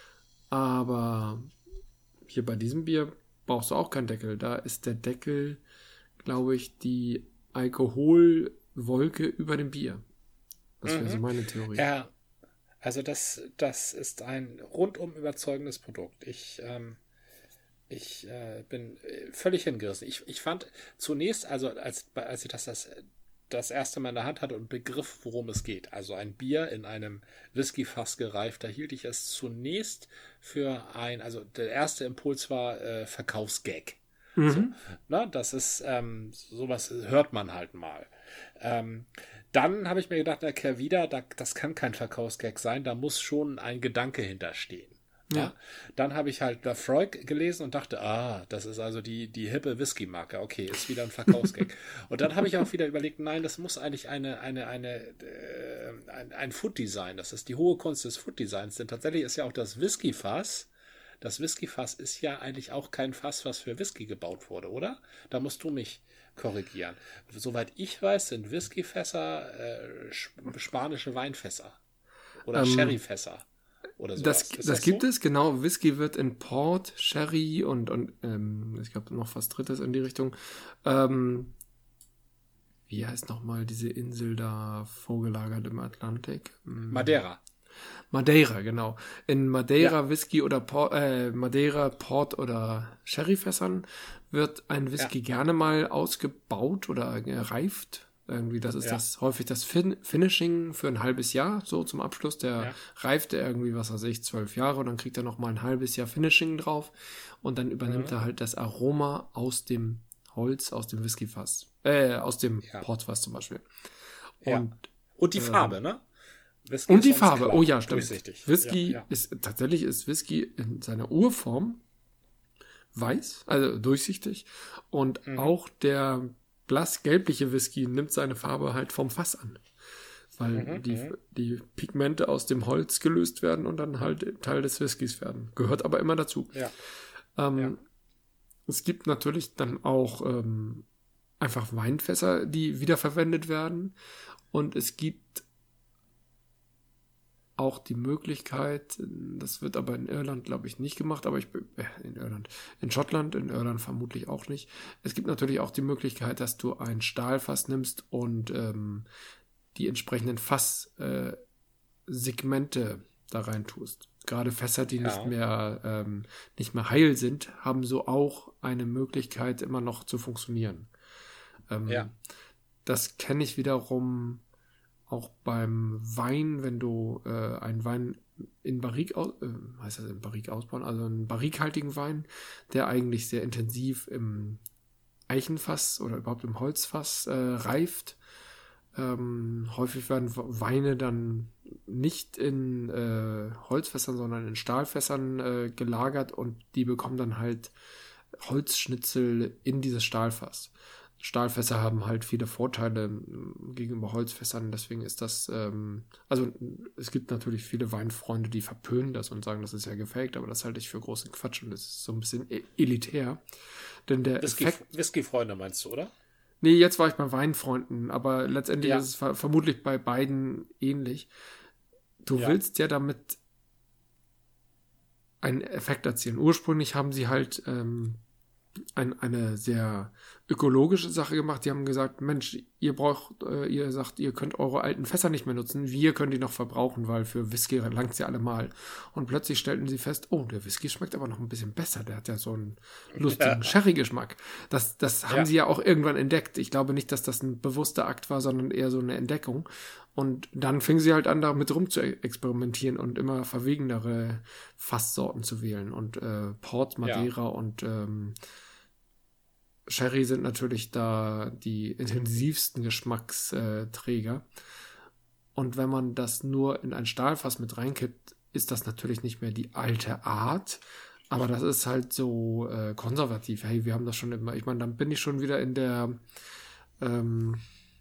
aber hier bei diesem Bier brauchst du auch keinen Deckel. Da ist der Deckel, glaube ich, die Alkoholwolke über dem Bier. Das wäre mhm. so meine Theorie. Ja, also das, das ist ein rundum überzeugendes Produkt. Ich, ähm, ich äh, bin völlig hingerissen. Ich, ich fand zunächst, also als, als ich das, das das erste Mal in der Hand hatte und begriff, worum es geht. Also ein Bier in einem Whiskyfass gereift. Da hielt ich es zunächst für ein, also der erste Impuls war äh, Verkaufsgag. Mhm. So, na, das ist, ähm, sowas hört man halt mal. Ähm, dann habe ich mir gedacht, na Kehrwieder, da, das kann kein Verkaufsgag sein, da muss schon ein Gedanke hinterstehen. Ja. Ja. Dann habe ich halt Lafroig gelesen und dachte, ah, das ist also die, die hippe Whisky-Marke. Okay, ist wieder ein Verkaufsgag. Und dann habe ich auch wieder überlegt, nein, das muss eigentlich eine, eine, eine, äh, ein, ein Food-Design. Das ist die hohe Kunst des Food-Designs. Denn tatsächlich ist ja auch das Whisky-Fass, das Whisky-Fass ist ja eigentlich auch kein Fass, was für Whisky gebaut wurde, oder? Da musst du mich korrigieren. Soweit ich weiß, sind Whisky-Fässer äh, spanische Weinfässer oder ähm. Sherry-Fässer. Oder das, das, das gibt so? es, genau. Whisky wird in Port, Sherry und, und ähm, ich glaube noch was Drittes in die Richtung. Ähm, wie heißt nochmal diese Insel da vorgelagert im Atlantik? Madeira. Madeira, genau. In Madeira, ja. Whisky oder Port, äh, Madeira, Port oder Sherryfässern wird ein Whisky ja. gerne mal ausgebaut oder gereift. Irgendwie, das ist Ja. das häufig das fin- Finishing für ein halbes Jahr, so zum Abschluss. Der Ja. reift er irgendwie, was weiß ich, zwölf Jahre und dann kriegt er nochmal ein halbes Jahr Finishing drauf und dann übernimmt Mhm. er halt das Aroma aus dem Holz, aus dem Whiskyfass. Äh, aus dem Ja. Portfass zum Beispiel. Ja. Und, Und die ähm, Farbe, ne? Whisky und ist die sonst Farbe, klar, oh ja, stimmt. durchsichtig. Whisky Ja, ja. ist, tatsächlich ist Whisky in seiner Urform weiß, also durchsichtig. Und Mhm. auch der blassgelbliche Whisky nimmt seine Farbe halt vom Fass an. Weil Mhm, die, mhm. die Pigmente aus dem Holz gelöst werden und dann halt Teil des Whiskys werden. Gehört aber immer dazu. Ja. Ähm, Ja. Es gibt natürlich dann auch ähm, einfach Weinfässer, die wiederverwendet werden. Und es gibt auch die Möglichkeit, das wird aber in Irland, glaube ich, nicht gemacht, aber ich äh, in Irland, in Schottland, in Irland vermutlich auch nicht. Es gibt natürlich auch die Möglichkeit, dass du ein Stahlfass nimmst und ähm, die entsprechenden Fasssegmente äh, Segmente da rein tust. Gerade Fässer, die Ja. nicht mehr ähm, nicht mehr heil sind, haben so auch eine Möglichkeit, immer noch zu funktionieren. Ähm, Ja. Das kenne ich wiederum auch beim Wein, wenn du äh, einen Wein in Barrique, aus, äh, heißt das in Barrique ausbauen, also einen barrikhaltigen Wein, der eigentlich sehr intensiv im Eichenfass oder überhaupt im Holzfass äh, reift. Ähm, häufig werden Weine dann nicht in äh, Holzfässern, sondern in Stahlfässern äh, gelagert und die bekommen dann halt Holzschnitzel in dieses Stahlfass. Stahlfässer haben halt viele Vorteile ähm, gegenüber Holzfässern, deswegen ist das, ähm, also es gibt natürlich viele Weinfreunde, die verpönen das und sagen, das ist ja gefaked, aber das halte ich für großen Quatsch und das ist so ein bisschen e- elitär. Denn der Whisky, Effekt, Whisky-Freunde meinst du, oder? nee, jetzt war ich bei Weinfreunden, aber letztendlich Ja. ist es ver- vermutlich bei beiden ähnlich. Du Ja. willst ja damit einen Effekt erzielen. Ursprünglich haben sie halt ähm, ein, eine sehr ökologische Sache gemacht. Die haben gesagt, Mensch, ihr braucht, äh, ihr sagt, ihr könnt eure alten Fässer nicht mehr nutzen, wir können die noch verbrauchen, weil für Whisky langt es ja allemal. Und plötzlich stellten sie fest, oh, der Whisky schmeckt aber noch ein bisschen besser, der hat ja so einen lustigen Ja. Sherry-Geschmack. Das, das haben Ja. sie ja auch irgendwann entdeckt. Ich glaube nicht, dass das ein bewusster Akt war, sondern eher so eine Entdeckung. Und dann fingen sie halt an, damit rum zu experimentieren und immer verwegenere Fasssorten zu wählen. Und äh, Port, Madeira und ähm, Sherry sind natürlich da die intensivsten Geschmacksträger. Und wenn man das nur in ein Stahlfass mit reinkippt, ist das natürlich nicht mehr die alte Art. Aber das ist halt so äh, konservativ. Hey, wir haben das schon immer. Ich meine, dann bin ich schon wieder in der ähm,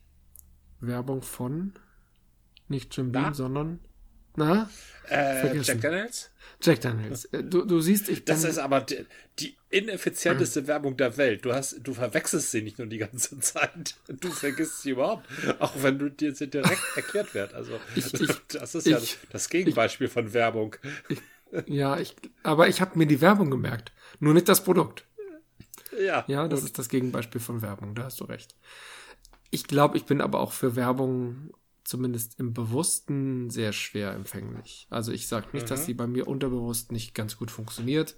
Werbung von nicht Jim Na? Beam, sondern na? Äh, Vergessen. Jack Daniels? Jack Daniels. Äh, Du, du siehst, ich bin... Das ist aber die, die ineffizienteste Werbung der Welt. Du hast, du verwechselst sie nicht nur die ganze Zeit. Du vergisst sie überhaupt. Auch wenn du dir sie direkt erklärt wird. Also, Ich- ich- das ist ja ich- das Gegenbeispiel von Werbung. ja, ich, aber ich habe mir die Werbung gemerkt. Nur nicht das Produkt. Ja. Ja, das ist das Gegenbeispiel von Werbung, da hast du recht. Ich glaube, ich bin aber auch für Werbung zumindest im Bewussten sehr schwer empfänglich. Also ich sage nicht, Mhm. dass sie bei mir unterbewusst nicht ganz gut funktioniert,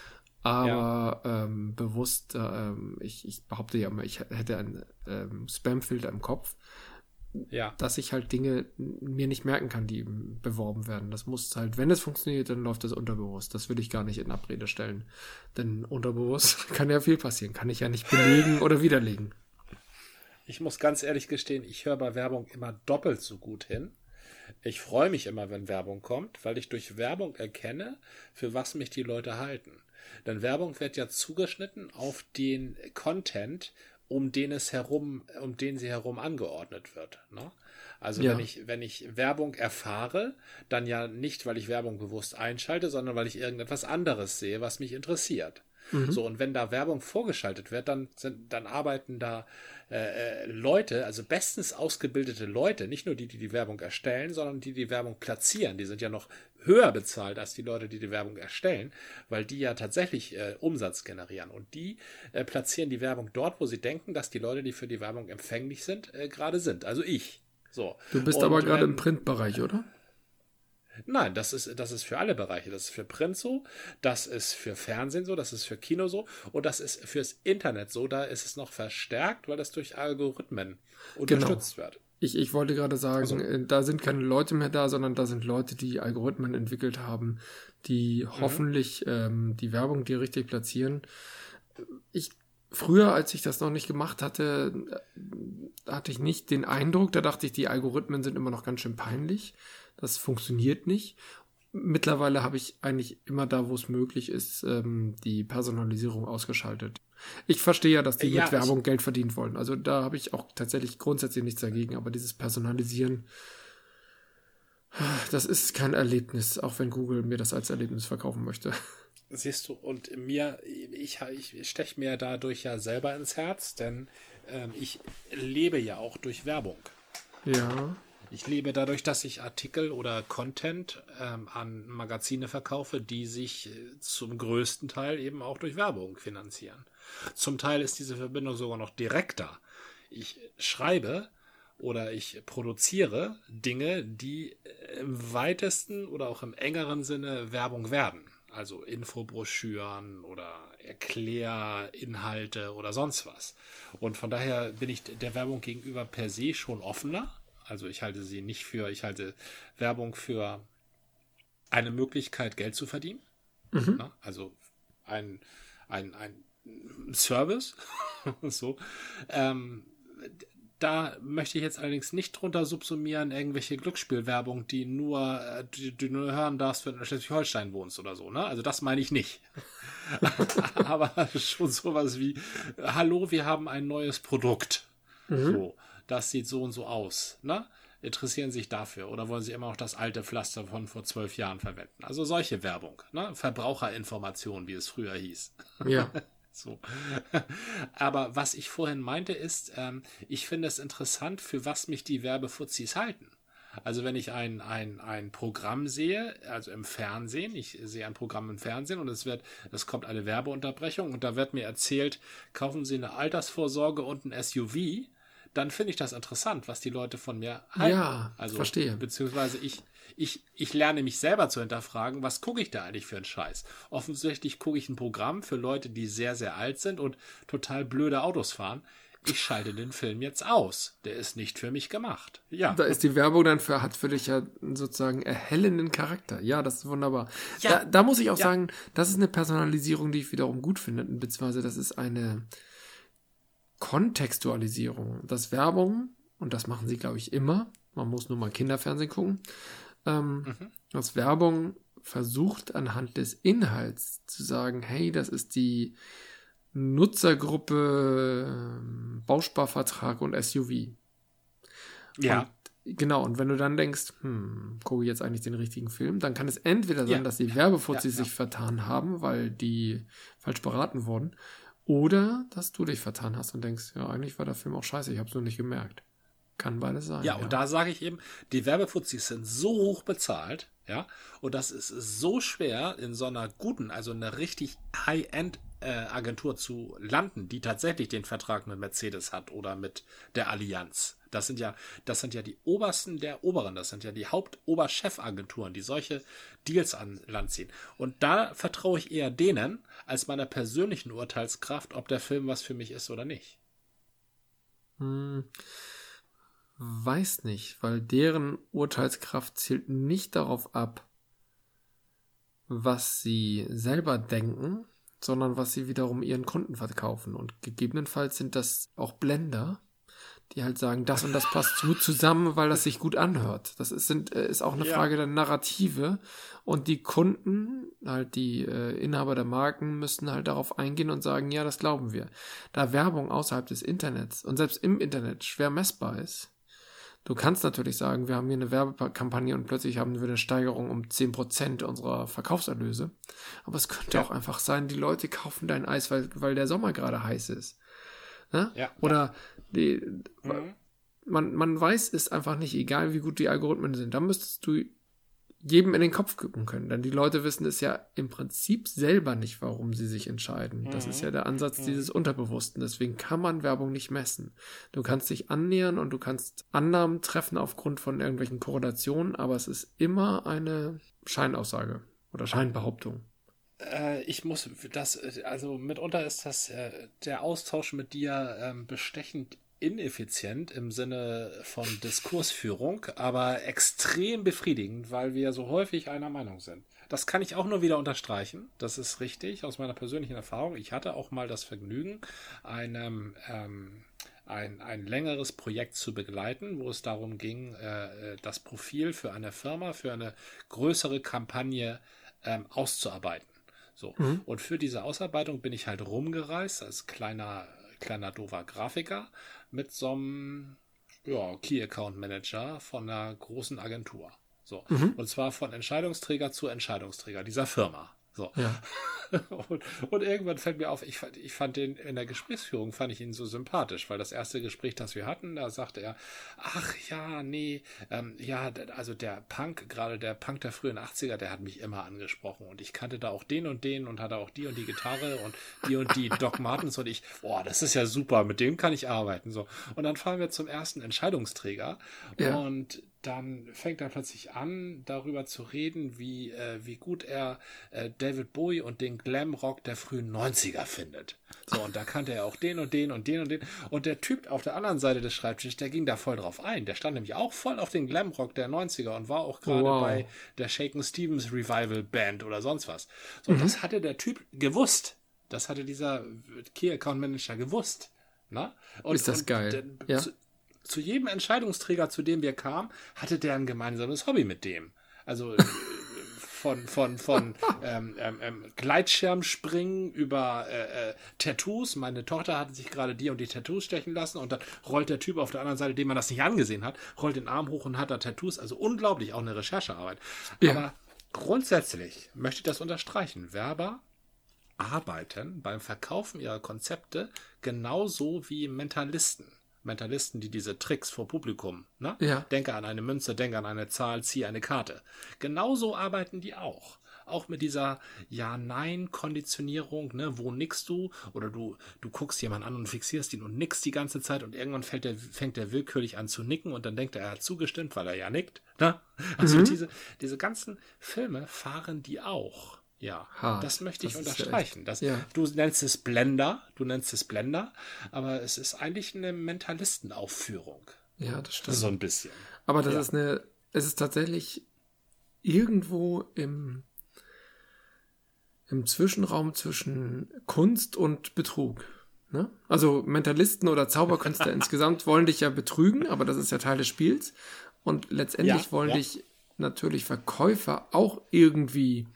aber ähm, bewusst, ähm, ich, ich behaupte ja immer, ich hätte einen ähm, Spamfilter im Kopf, Ja. dass ich halt Dinge mir nicht merken kann, die beworben werden. Das muss halt, wenn es funktioniert, dann läuft das unterbewusst. Das will ich gar nicht in Abrede stellen. Denn unterbewusst kann ja viel passieren. Kann ich ja nicht belegen oder widerlegen. Ich muss ganz ehrlich gestehen, ich höre bei Werbung immer doppelt so gut hin. Ich freue mich immer, wenn Werbung kommt, weil ich durch Werbung erkenne, für was mich die Leute halten. Denn Werbung wird ja zugeschnitten auf den Content, um den es herum, um den sie herum angeordnet wird. Ne? Also Ja. wenn ich, wenn ich Werbung erfahre, dann ja nicht, weil ich Werbung bewusst einschalte, sondern weil ich irgendetwas anderes sehe, was mich interessiert. Mhm. So, und wenn da Werbung vorgeschaltet wird, dann sind, dann arbeiten da äh, Leute, also bestens ausgebildete Leute, nicht nur die, die die Werbung erstellen, sondern die die Werbung platzieren. Die sind ja noch höher bezahlt als die Leute, die die Werbung erstellen, weil die ja tatsächlich äh, Umsatz generieren. Und die äh, platzieren die Werbung dort, wo sie denken, dass die Leute, die für die Werbung empfänglich sind, äh, gerade sind. Also ich. So. Du bist Und, aber gerade ähm, im Printbereich, oder? Nein, das ist, das ist für alle Bereiche. Das ist für Print so, das ist für Fernsehen so, das ist für Kino so und das ist fürs Internet so. Da ist es noch verstärkt, weil das durch Algorithmen unterstützt genau. wird. Ich, ich wollte gerade sagen, Also, da sind keine Leute mehr da, sondern da sind Leute, die Algorithmen entwickelt haben, die mhm. hoffentlich ähm, die Werbung dir richtig platzieren. Ich Früher, als ich das noch nicht gemacht hatte, hatte ich nicht den Eindruck, da dachte ich, die Algorithmen sind immer noch ganz schön peinlich. Das funktioniert nicht. Mittlerweile habe ich eigentlich immer da, wo es möglich ist, die Personalisierung ausgeschaltet. Ich verstehe ja, dass die ja, mit Werbung Geld verdienen wollen. Also da habe ich auch tatsächlich grundsätzlich nichts dagegen. Aber dieses Personalisieren, das ist kein Erlebnis, auch wenn Google mir das als Erlebnis verkaufen möchte. Siehst du, und mir, ich, ich steche mir dadurch ja selber ins Herz, denn ähm, ich lebe ja auch durch Werbung. Ja. Ich lebe dadurch, dass ich Artikel oder Content ähm, an Magazine verkaufe, die sich äh, zum größten Teil eben auch durch Werbung finanzieren. Zum Teil ist diese Verbindung sogar noch direkter. Ich schreibe oder ich produziere Dinge, die im weitesten oder auch im engeren Sinne Werbung werden. Also Infobroschüren oder Erklärinhalte oder sonst was. Und von daher bin ich der Werbung gegenüber per se schon offener. Also ich halte sie nicht für, ich halte Werbung für eine Möglichkeit, Geld zu verdienen. Mhm. Na, also ein, ein, ein Service. so. Ähm, Da möchte ich jetzt allerdings nicht drunter subsumieren, irgendwelche Glücksspielwerbung, die nur, die, die du nur hören darfst, wenn du in Schleswig-Holstein wohnst oder so, ne? Also das meine ich nicht. Aber schon sowas wie, hallo, wir haben ein neues Produkt. Mhm. So, das sieht so und so aus, ne? Interessieren sich dafür oder wollen sie immer noch das alte Pflaster von vor zwölf Jahren verwenden? Also solche Werbung, ne? Verbraucherinformation, wie es früher hieß. Ja. So. Aber was ich vorhin meinte ist, ähm, ich finde es interessant, für was mich die Werbefuzis halten. Also wenn ich ein, ein, ein Programm sehe, also im Fernsehen, ich sehe ein Programm im Fernsehen und es wird, es kommt eine Werbeunterbrechung und da wird mir erzählt, kaufen Sie eine Altersvorsorge und ein S U V, dann finde ich das interessant, was die Leute von mir halten. Ja, also, verstehe. Beziehungsweise ich, ich, ich lerne mich selber zu hinterfragen, was gucke ich da eigentlich für einen Scheiß? Offensichtlich gucke ich ein Programm für Leute, die sehr, sehr alt sind und total blöde Autos fahren. Ich schalte den Film jetzt aus. Der ist nicht für mich gemacht. Ja. Da ist die Werbung dann für, hat für dich ja sozusagen erhellenden Charakter. Ja, das ist wunderbar. Ja. Da, da muss ich auch ja. sagen, das ist eine Personalisierung, die ich wiederum gut finde, beziehungsweise das ist eine Kontextualisierung, dass Werbung, und das machen sie, glaube ich, immer, man muss nur mal Kinderfernsehen gucken, ähm, mhm. dass Werbung versucht, anhand des Inhalts zu sagen, hey, das ist die Nutzergruppe äh, Bausparvertrag und S U V. Ja. Und, genau, und wenn du dann denkst, hm, gucke ich jetzt eigentlich den richtigen Film, dann kann es entweder sein, ja. dass die Werbefuzis ja, ja. sich vertan haben, weil die falsch beraten wurden, oder dass du dich vertan hast und denkst, ja, eigentlich war der Film auch scheiße, ich habe es nur nicht gemerkt. Kann beides sein. Ja, ja. und da sage ich eben, die Werbefuzis sind so hoch bezahlt, ja, und das ist so schwer, in so einer guten, also einer richtig High-End-Agentur äh, zu landen, die tatsächlich den Vertrag mit Mercedes hat oder mit der Allianz. Das sind ja, das sind ja die Obersten der Oberen, das sind ja die Hauptoberchefagenturen, die solche Deals an Land ziehen. Und da vertraue ich eher denen als meiner persönlichen Urteilskraft, ob der Film was für mich ist oder nicht. Hm, weiß nicht, weil deren Urteilskraft zielt nicht darauf ab, was sie selber denken, sondern was sie wiederum ihren Kunden verkaufen. Und gegebenenfalls sind das auch Blender, die halt sagen, das und das passt gut zusammen, weil das sich gut anhört. Das ist, sind, ist auch eine ja. Frage der Narrative. Und die Kunden, halt die äh, Inhaber der Marken, müssen halt darauf eingehen und sagen, ja, das glauben wir. Da Werbung außerhalb des Internets und selbst im Internet schwer messbar ist, du kannst natürlich sagen, wir haben hier eine Werbekampagne und plötzlich haben wir eine Steigerung um zehn Prozent unserer Verkaufserlöse. Aber es könnte ja. auch einfach sein, die Leute kaufen dein Eis, weil, weil der Sommer gerade heiß ist. Ne? Ja, Oder die, mhm. man, man weiß es einfach nicht, egal wie gut die Algorithmen sind. Da müsstest du jedem in den Kopf gucken können. Denn die Leute wissen es ja im Prinzip selber nicht, warum sie sich entscheiden. Das ist ja der Ansatz dieses Unterbewussten. Deswegen kann man Werbung nicht messen. Du kannst dich annähern und du kannst Annahmen treffen aufgrund von irgendwelchen Korrelationen, aber es ist immer eine Scheinaussage oder Scheinbehauptung. Äh, ich muss das, also mitunter ist das äh, der Austausch mit dir ähm, bestechend ineffizient im Sinne von Diskursführung, aber extrem befriedigend, weil wir so häufig einer Meinung sind. Das kann ich auch nur wieder unterstreichen. Das ist richtig aus meiner persönlichen Erfahrung. Ich hatte auch mal das Vergnügen, einem ähm, ein, ein längeres Projekt zu begleiten, wo es darum ging, äh, das Profil für eine Firma, für eine größere Kampagne ähm, auszuarbeiten. So. Mhm. Und für diese Ausarbeitung bin ich halt rumgereist als kleiner kleiner doofer Grafiker mit so einem ja, Key Account Manager von einer großen Agentur. So. Mhm. Und zwar von Entscheidungsträger zu Entscheidungsträger dieser Firma. So. Ja. und, und irgendwann fällt mir auf, ich fand, ich fand den in der Gesprächsführung fand ich ihn so sympathisch, weil das erste Gespräch, das wir hatten, da sagte er, ach ja, nee, ähm, ja, also der Punk, gerade der Punk der frühen achtziger, der hat mich immer angesprochen und ich kannte da auch den und den und hatte auch die und die Gitarre und die und die Doc Martens und ich, boah, das ist ja super, mit dem kann ich arbeiten. So. Und dann fahren wir zum ersten Entscheidungsträger ja. und dann fängt er plötzlich an, darüber zu reden, wie, äh, wie gut er äh, David Bowie und den Glamrock der frühen neunziger findet. So, und da kannte er auch den und den und den und den. Und der Typ auf der anderen Seite des Schreibtisches, der ging da voll drauf ein. Der stand nämlich auch voll auf den Glamrock der neunziger und war auch gerade wow. bei der Shakin' Stevens Revival Band oder sonst was. So, mhm. das hatte der Typ gewusst. Das hatte dieser Key Account Manager gewusst. Na? Und, ist das und geil. Der, ja. zu, zu jedem Entscheidungsträger, zu dem wir kamen, hatte der ein gemeinsames Hobby mit dem. Also von, von, von ähm, ähm, Gleitschirmspringen über äh, äh, Tattoos. Meine Tochter hatte sich gerade die und die Tattoos stechen lassen und dann rollt der Typ auf der anderen Seite, dem man das nicht angesehen hat, rollt den Arm hoch und hat da Tattoos. Also unglaublich, auch eine Recherchearbeit. Ja. Aber grundsätzlich möchte ich das unterstreichen. Werber arbeiten beim Verkaufen ihrer Konzepte genauso wie Mentalisten. Mentalisten, die diese Tricks vor Publikum, ne? Ja. Denke an eine Münze, denke an eine Zahl, ziehe eine Karte. Genauso arbeiten die auch. Auch mit dieser Ja-Nein-Konditionierung, ne? Wo nickst du? Oder du, du guckst jemanden an und fixierst ihn und nickst die ganze Zeit und irgendwann fällt der, fängt er willkürlich an zu nicken und dann denkt er, er hat zugestimmt, weil er ja nickt, ne? Also mhm. diese, diese ganzen Filme fahren die auch. Ja, Hart. Das möchte ich das unterstreichen. Das, ja. Du nennst es Blender, du nennst es Blender, aber es ist eigentlich eine Mentalistenaufführung. Ja, das stimmt. So ein bisschen. Aber das ja. ist eine, es ist tatsächlich irgendwo im, im Zwischenraum zwischen Kunst und Betrug. Ne? Also Mentalisten oder Zauberkünstler insgesamt wollen dich ja betrügen, aber das ist ja Teil des Spiels. Und letztendlich ja, wollen ja. dich natürlich Verkäufer auch irgendwie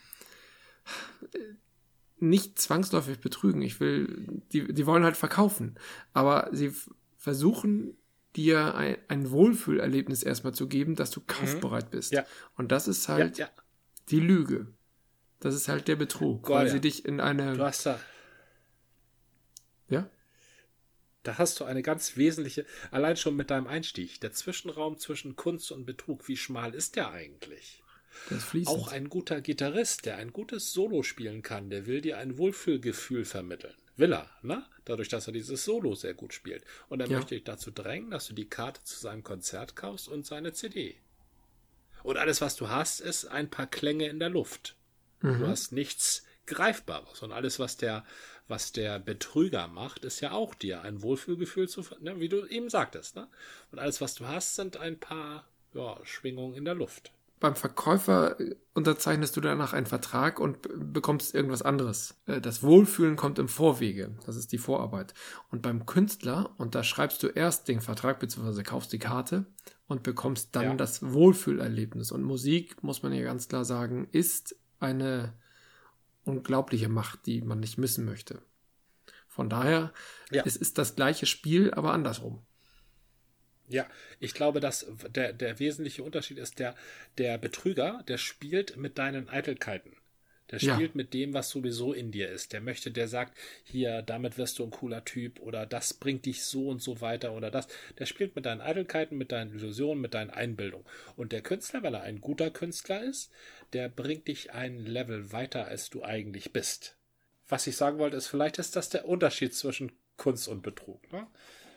nicht zwangsläufig betrügen. Ich will, die, die wollen halt verkaufen. Aber sie f- versuchen dir ein, ein Wohlfühlerlebnis erstmal zu geben, dass du kaufbereit bist. Ja. Und das ist halt ja, ja. die Lüge. Das ist halt der Betrug, Gott, weil ja. sie dich in eine... Du hast da... Ja? Da hast du eine ganz wesentliche, allein schon mit deinem Einstieg, der Zwischenraum zwischen Kunst und Betrug, wie schmal ist der eigentlich? Auch ein guter Gitarrist, der ein gutes Solo spielen kann, der will dir ein Wohlfühlgefühl vermitteln. Will er, ne? Dadurch, dass er dieses Solo sehr gut spielt. Und er ja. möchte dich dazu drängen, dass du die Karte zu seinem Konzert kaufst und seine C D. Und alles, was du hast, ist ein paar Klänge in der Luft. Mhm. Du hast nichts Greifbares. Und alles, was der, was der Betrüger macht, ist ja auch dir ein Wohlfühlgefühl zu, ne? Wie du eben sagtest, ne? Und alles, was du hast, sind ein paar ja, Schwingungen in der Luft. Beim Verkäufer unterzeichnest du danach einen Vertrag und bekommst irgendwas anderes. Das Wohlfühlen kommt im Vorwege. Das ist die Vorarbeit. Und beim Künstler unterschreibst du erst den Vertrag bzw. kaufst die Karte und bekommst dann ja. das Wohlfühlerlebnis. Und Musik, muss man ja ganz klar sagen, ist eine unglaubliche Macht, die man nicht missen möchte. Von daher, ja. es ist das gleiche Spiel, aber andersrum. Ja, ich glaube, dass der, der wesentliche Unterschied ist, der, der Betrüger, der spielt mit deinen Eitelkeiten. Der Ja. spielt mit dem, was sowieso in dir ist. Der möchte, der sagt, hier, damit wirst du ein cooler Typ oder das bringt dich so und so weiter oder das. Der spielt mit deinen Eitelkeiten, mit deinen Illusionen, mit deinen Einbildungen. Und der Künstler, weil er ein guter Künstler ist, der bringt dich ein Level weiter, als du eigentlich bist. Was ich sagen wollte, ist, vielleicht ist das der Unterschied zwischen Kunst und Betrug. Ne?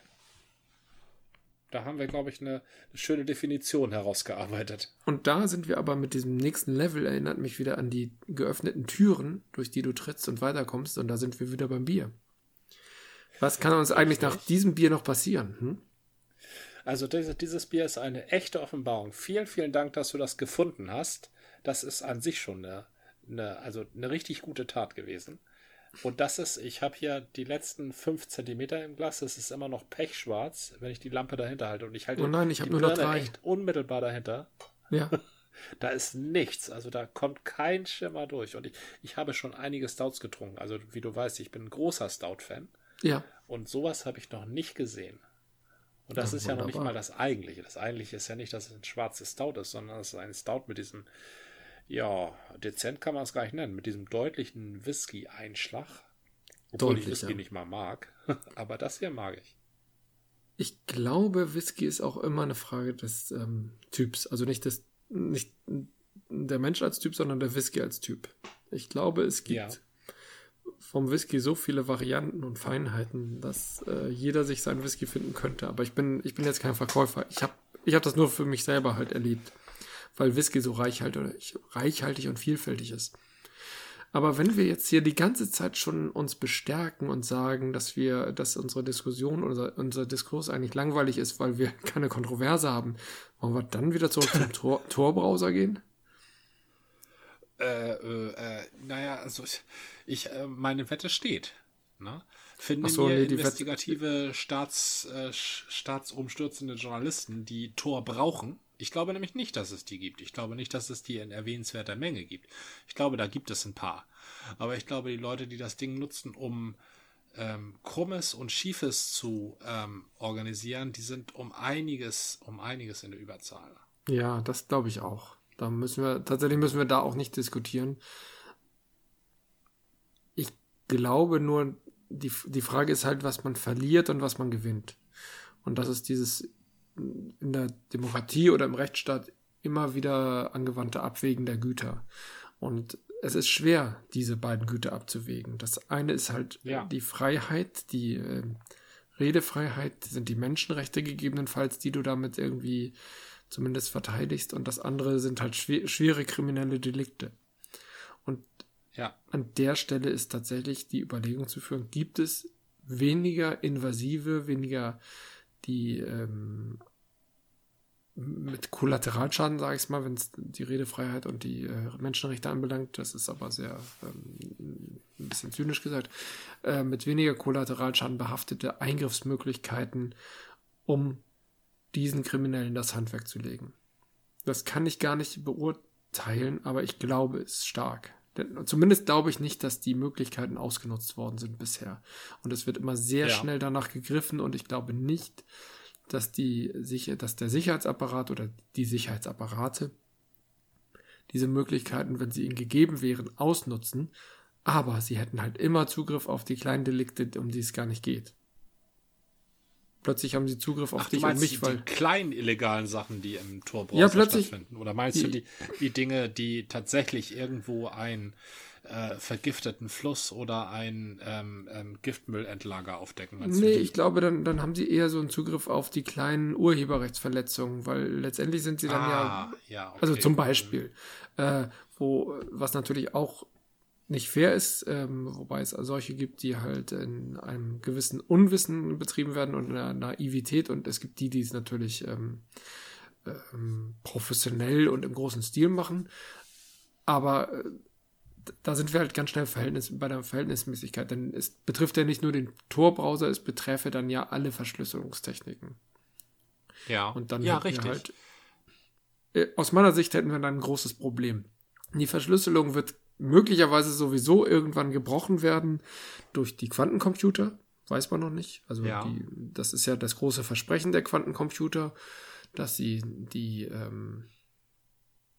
Da haben wir, glaube ich, eine, eine schöne Definition herausgearbeitet. Und da sind wir aber mit diesem nächsten Level, erinnert mich wieder an die geöffneten Türen, durch die du trittst und weiterkommst. Und da sind wir wieder beim Bier. Was kann uns eigentlich nach diesem Bier noch passieren? Hm? Also dieses, dieses Bier ist eine echte Offenbarung. Vielen, vielen Dank, dass du das gefunden hast. Das ist an sich schon eine, eine, also eine richtig gute Tat gewesen. Und das ist, ich habe hier die letzten fünf Zentimeter im Glas, das ist immer noch pechschwarz, wenn ich die Lampe dahinter halte. Und ich halte Oh nein, ich habe die nur noch Birne drei. echt unmittelbar dahinter. Ja. Da ist nichts, also da kommt kein Schimmer durch. Und ich, ich habe schon einige Stouts getrunken. Also wie du weißt, ich bin ein großer Stout-Fan. Ja. Und sowas habe ich noch nicht gesehen. Und das Ja, ist ja noch nicht wunderbar. mal das Eigentliche. Das Eigentliche ist ja nicht, dass es ein schwarzes Stout ist, sondern es ist ein Stout mit diesem, ja, dezent kann man es gar nicht nennen, mit diesem deutlichen Whisky-Einschlag. Obwohl Deutlich, ich Whisky ja. nicht mal mag. Aber das hier mag ich. Ich glaube, Whisky ist auch immer eine Frage des ähm, Typs. Also nicht, des, nicht der Mensch als Typ, sondern der Whisky als Typ. Ich glaube, es gibt Ja. vom Whisky so viele Varianten und Feinheiten, dass äh, jeder sich seinen Whisky finden könnte. Aber ich bin, ich bin jetzt kein Verkäufer. Ich habe ich hab das nur für mich selber halt erlebt. Weil Whisky so reichhaltig, reichhaltig und vielfältig ist. Aber wenn wir jetzt hier die ganze Zeit schon uns bestärken und sagen, dass wir, dass unsere Diskussion, unser, unser Diskurs eigentlich langweilig ist, weil wir keine Kontroverse haben, wollen wir dann wieder zurück zum Tor, Tor-Browser gehen? Äh, äh, äh, naja, also ich, ich äh, meine Wette steht. Ne? Finden Ach so, wir nee, die investigative Staats, äh, sch- staatsumstürzende Journalisten, die Tor brauchen? Ich glaube nämlich nicht, dass es die gibt. Ich glaube nicht, dass es die in erwähnenswerter Menge gibt. Ich glaube, da gibt es ein paar. Aber ich glaube, die Leute, die das Ding nutzen, um ähm, Krummes und Schiefes zu ähm, organisieren, die sind um einiges, um einiges in der Überzahl. Ja, das glaube ich auch. Da müssen wir, tatsächlich müssen wir da auch nicht diskutieren. Ich glaube nur, die, die Frage ist halt, was man verliert und was man gewinnt. Und das ist dieses in der Demokratie oder im Rechtsstaat immer wieder angewandte Abwägen der Güter. Und es ist schwer, diese beiden Güter abzuwägen. Das eine ist halt Ja. die Freiheit, die äh, Redefreiheit, sind die Menschenrechte gegebenenfalls, die du damit irgendwie zumindest verteidigst. Und das andere sind halt schwer, schwere kriminelle Delikte. Und Ja. an der Stelle ist tatsächlich die Überlegung zu führen, gibt es weniger invasive, weniger die ähm, mit Kollateralschaden, sage ich mal, wenn es die Redefreiheit und die äh, Menschenrechte anbelangt, das ist aber sehr ähm, ein bisschen zynisch gesagt, äh, mit weniger Kollateralschaden behaftete Eingriffsmöglichkeiten, um diesen Kriminellen das Handwerk zu legen. Das kann ich gar nicht beurteilen, aber ich glaube, es ist stark. Denn zumindest glaube ich nicht, dass die Möglichkeiten ausgenutzt worden sind bisher. Und es wird immer sehr Ja. schnell danach gegriffen und ich glaube nicht, dass, die, dass der Sicherheitsapparat oder die Sicherheitsapparate diese Möglichkeiten, wenn sie ihnen gegeben wären, ausnutzen. Aber sie hätten halt immer Zugriff auf die kleinen Delikte, um die es gar nicht geht. Plötzlich haben sie Zugriff auf Ach, du dich und meinst mich, die, weil... die kleinen illegalen Sachen, die im Torbrowser Ja, plötzlich- stattfinden? Oder meinst die- du die, die Dinge, die tatsächlich irgendwo einen äh, vergifteten Fluss oder ein ähm, ähm, Giftmüllendlager aufdecken? Meinst du Nee, die? ich glaube, dann, dann haben sie eher so einen Zugriff auf die kleinen Urheberrechtsverletzungen, weil letztendlich sind sie dann ja, ah, ja, okay. also zum Beispiel, äh, wo, was natürlich auch nicht fair ist, ähm, wobei es solche gibt, die halt in einem gewissen Unwissen betrieben werden und einer Naivität und es gibt die, die es natürlich ähm, ähm, professionell und im großen Stil machen, aber äh, da sind wir halt ganz schnell Verhältnis, bei der Verhältnismäßigkeit, denn es betrifft ja nicht nur den Tor-Browser, es beträfe dann ja alle Verschlüsselungstechniken. Ja, Und dann ja hätten wir richtig. halt, äh, aus meiner Sicht hätten wir dann ein großes Problem. Die Verschlüsselung wird möglicherweise sowieso irgendwann gebrochen werden durch die Quantencomputer, weiß man noch nicht. Also Ja. die, das ist ja das große Versprechen der Quantencomputer, dass sie die ähm,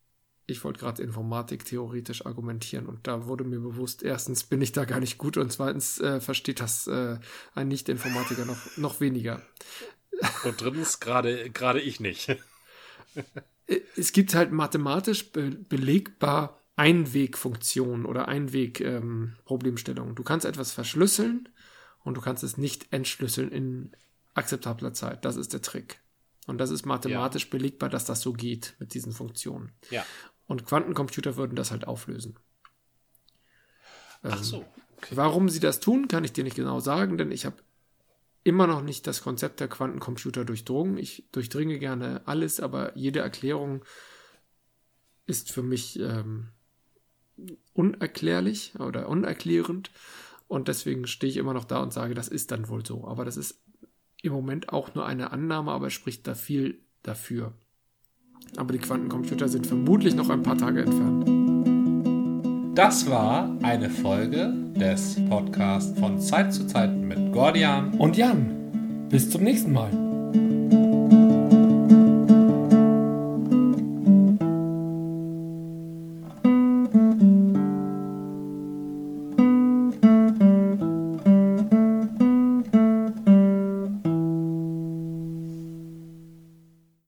ich wollte gerade Informatik theoretisch argumentieren und da wurde mir bewusst, erstens bin ich da gar nicht gut und zweitens äh, versteht das äh, ein Nicht-Informatiker noch, noch weniger. Und drittens gerade gerade ich nicht. Es gibt halt mathematisch be- belegbar Einwegfunktionen oder Einweg-Problemstellungen. Ähm, du kannst etwas verschlüsseln und du kannst es nicht entschlüsseln in akzeptabler Zeit. Das ist der Trick. Und das ist mathematisch ja. belegbar, dass das so geht mit diesen Funktionen. Ja. Und Quantencomputer würden das halt auflösen. Ach so. Okay. Warum sie das tun, kann ich dir nicht genau sagen, denn ich habe immer noch nicht das Konzept der Quantencomputer durchdrungen. Ich durchdringe gerne alles, aber jede Erklärung ist für mich ähm, unerklärlich oder unerklärend. Und deswegen stehe ich immer noch da und sage, das ist dann wohl so. Aber das ist im Moment auch nur eine Annahme, aber es spricht da viel dafür. Aber die Quantencomputer sind vermutlich noch ein paar Tage entfernt. Das war eine Folge des Podcasts von Zeit zu Zeit mit Gordian und Jan. Bis zum nächsten Mal.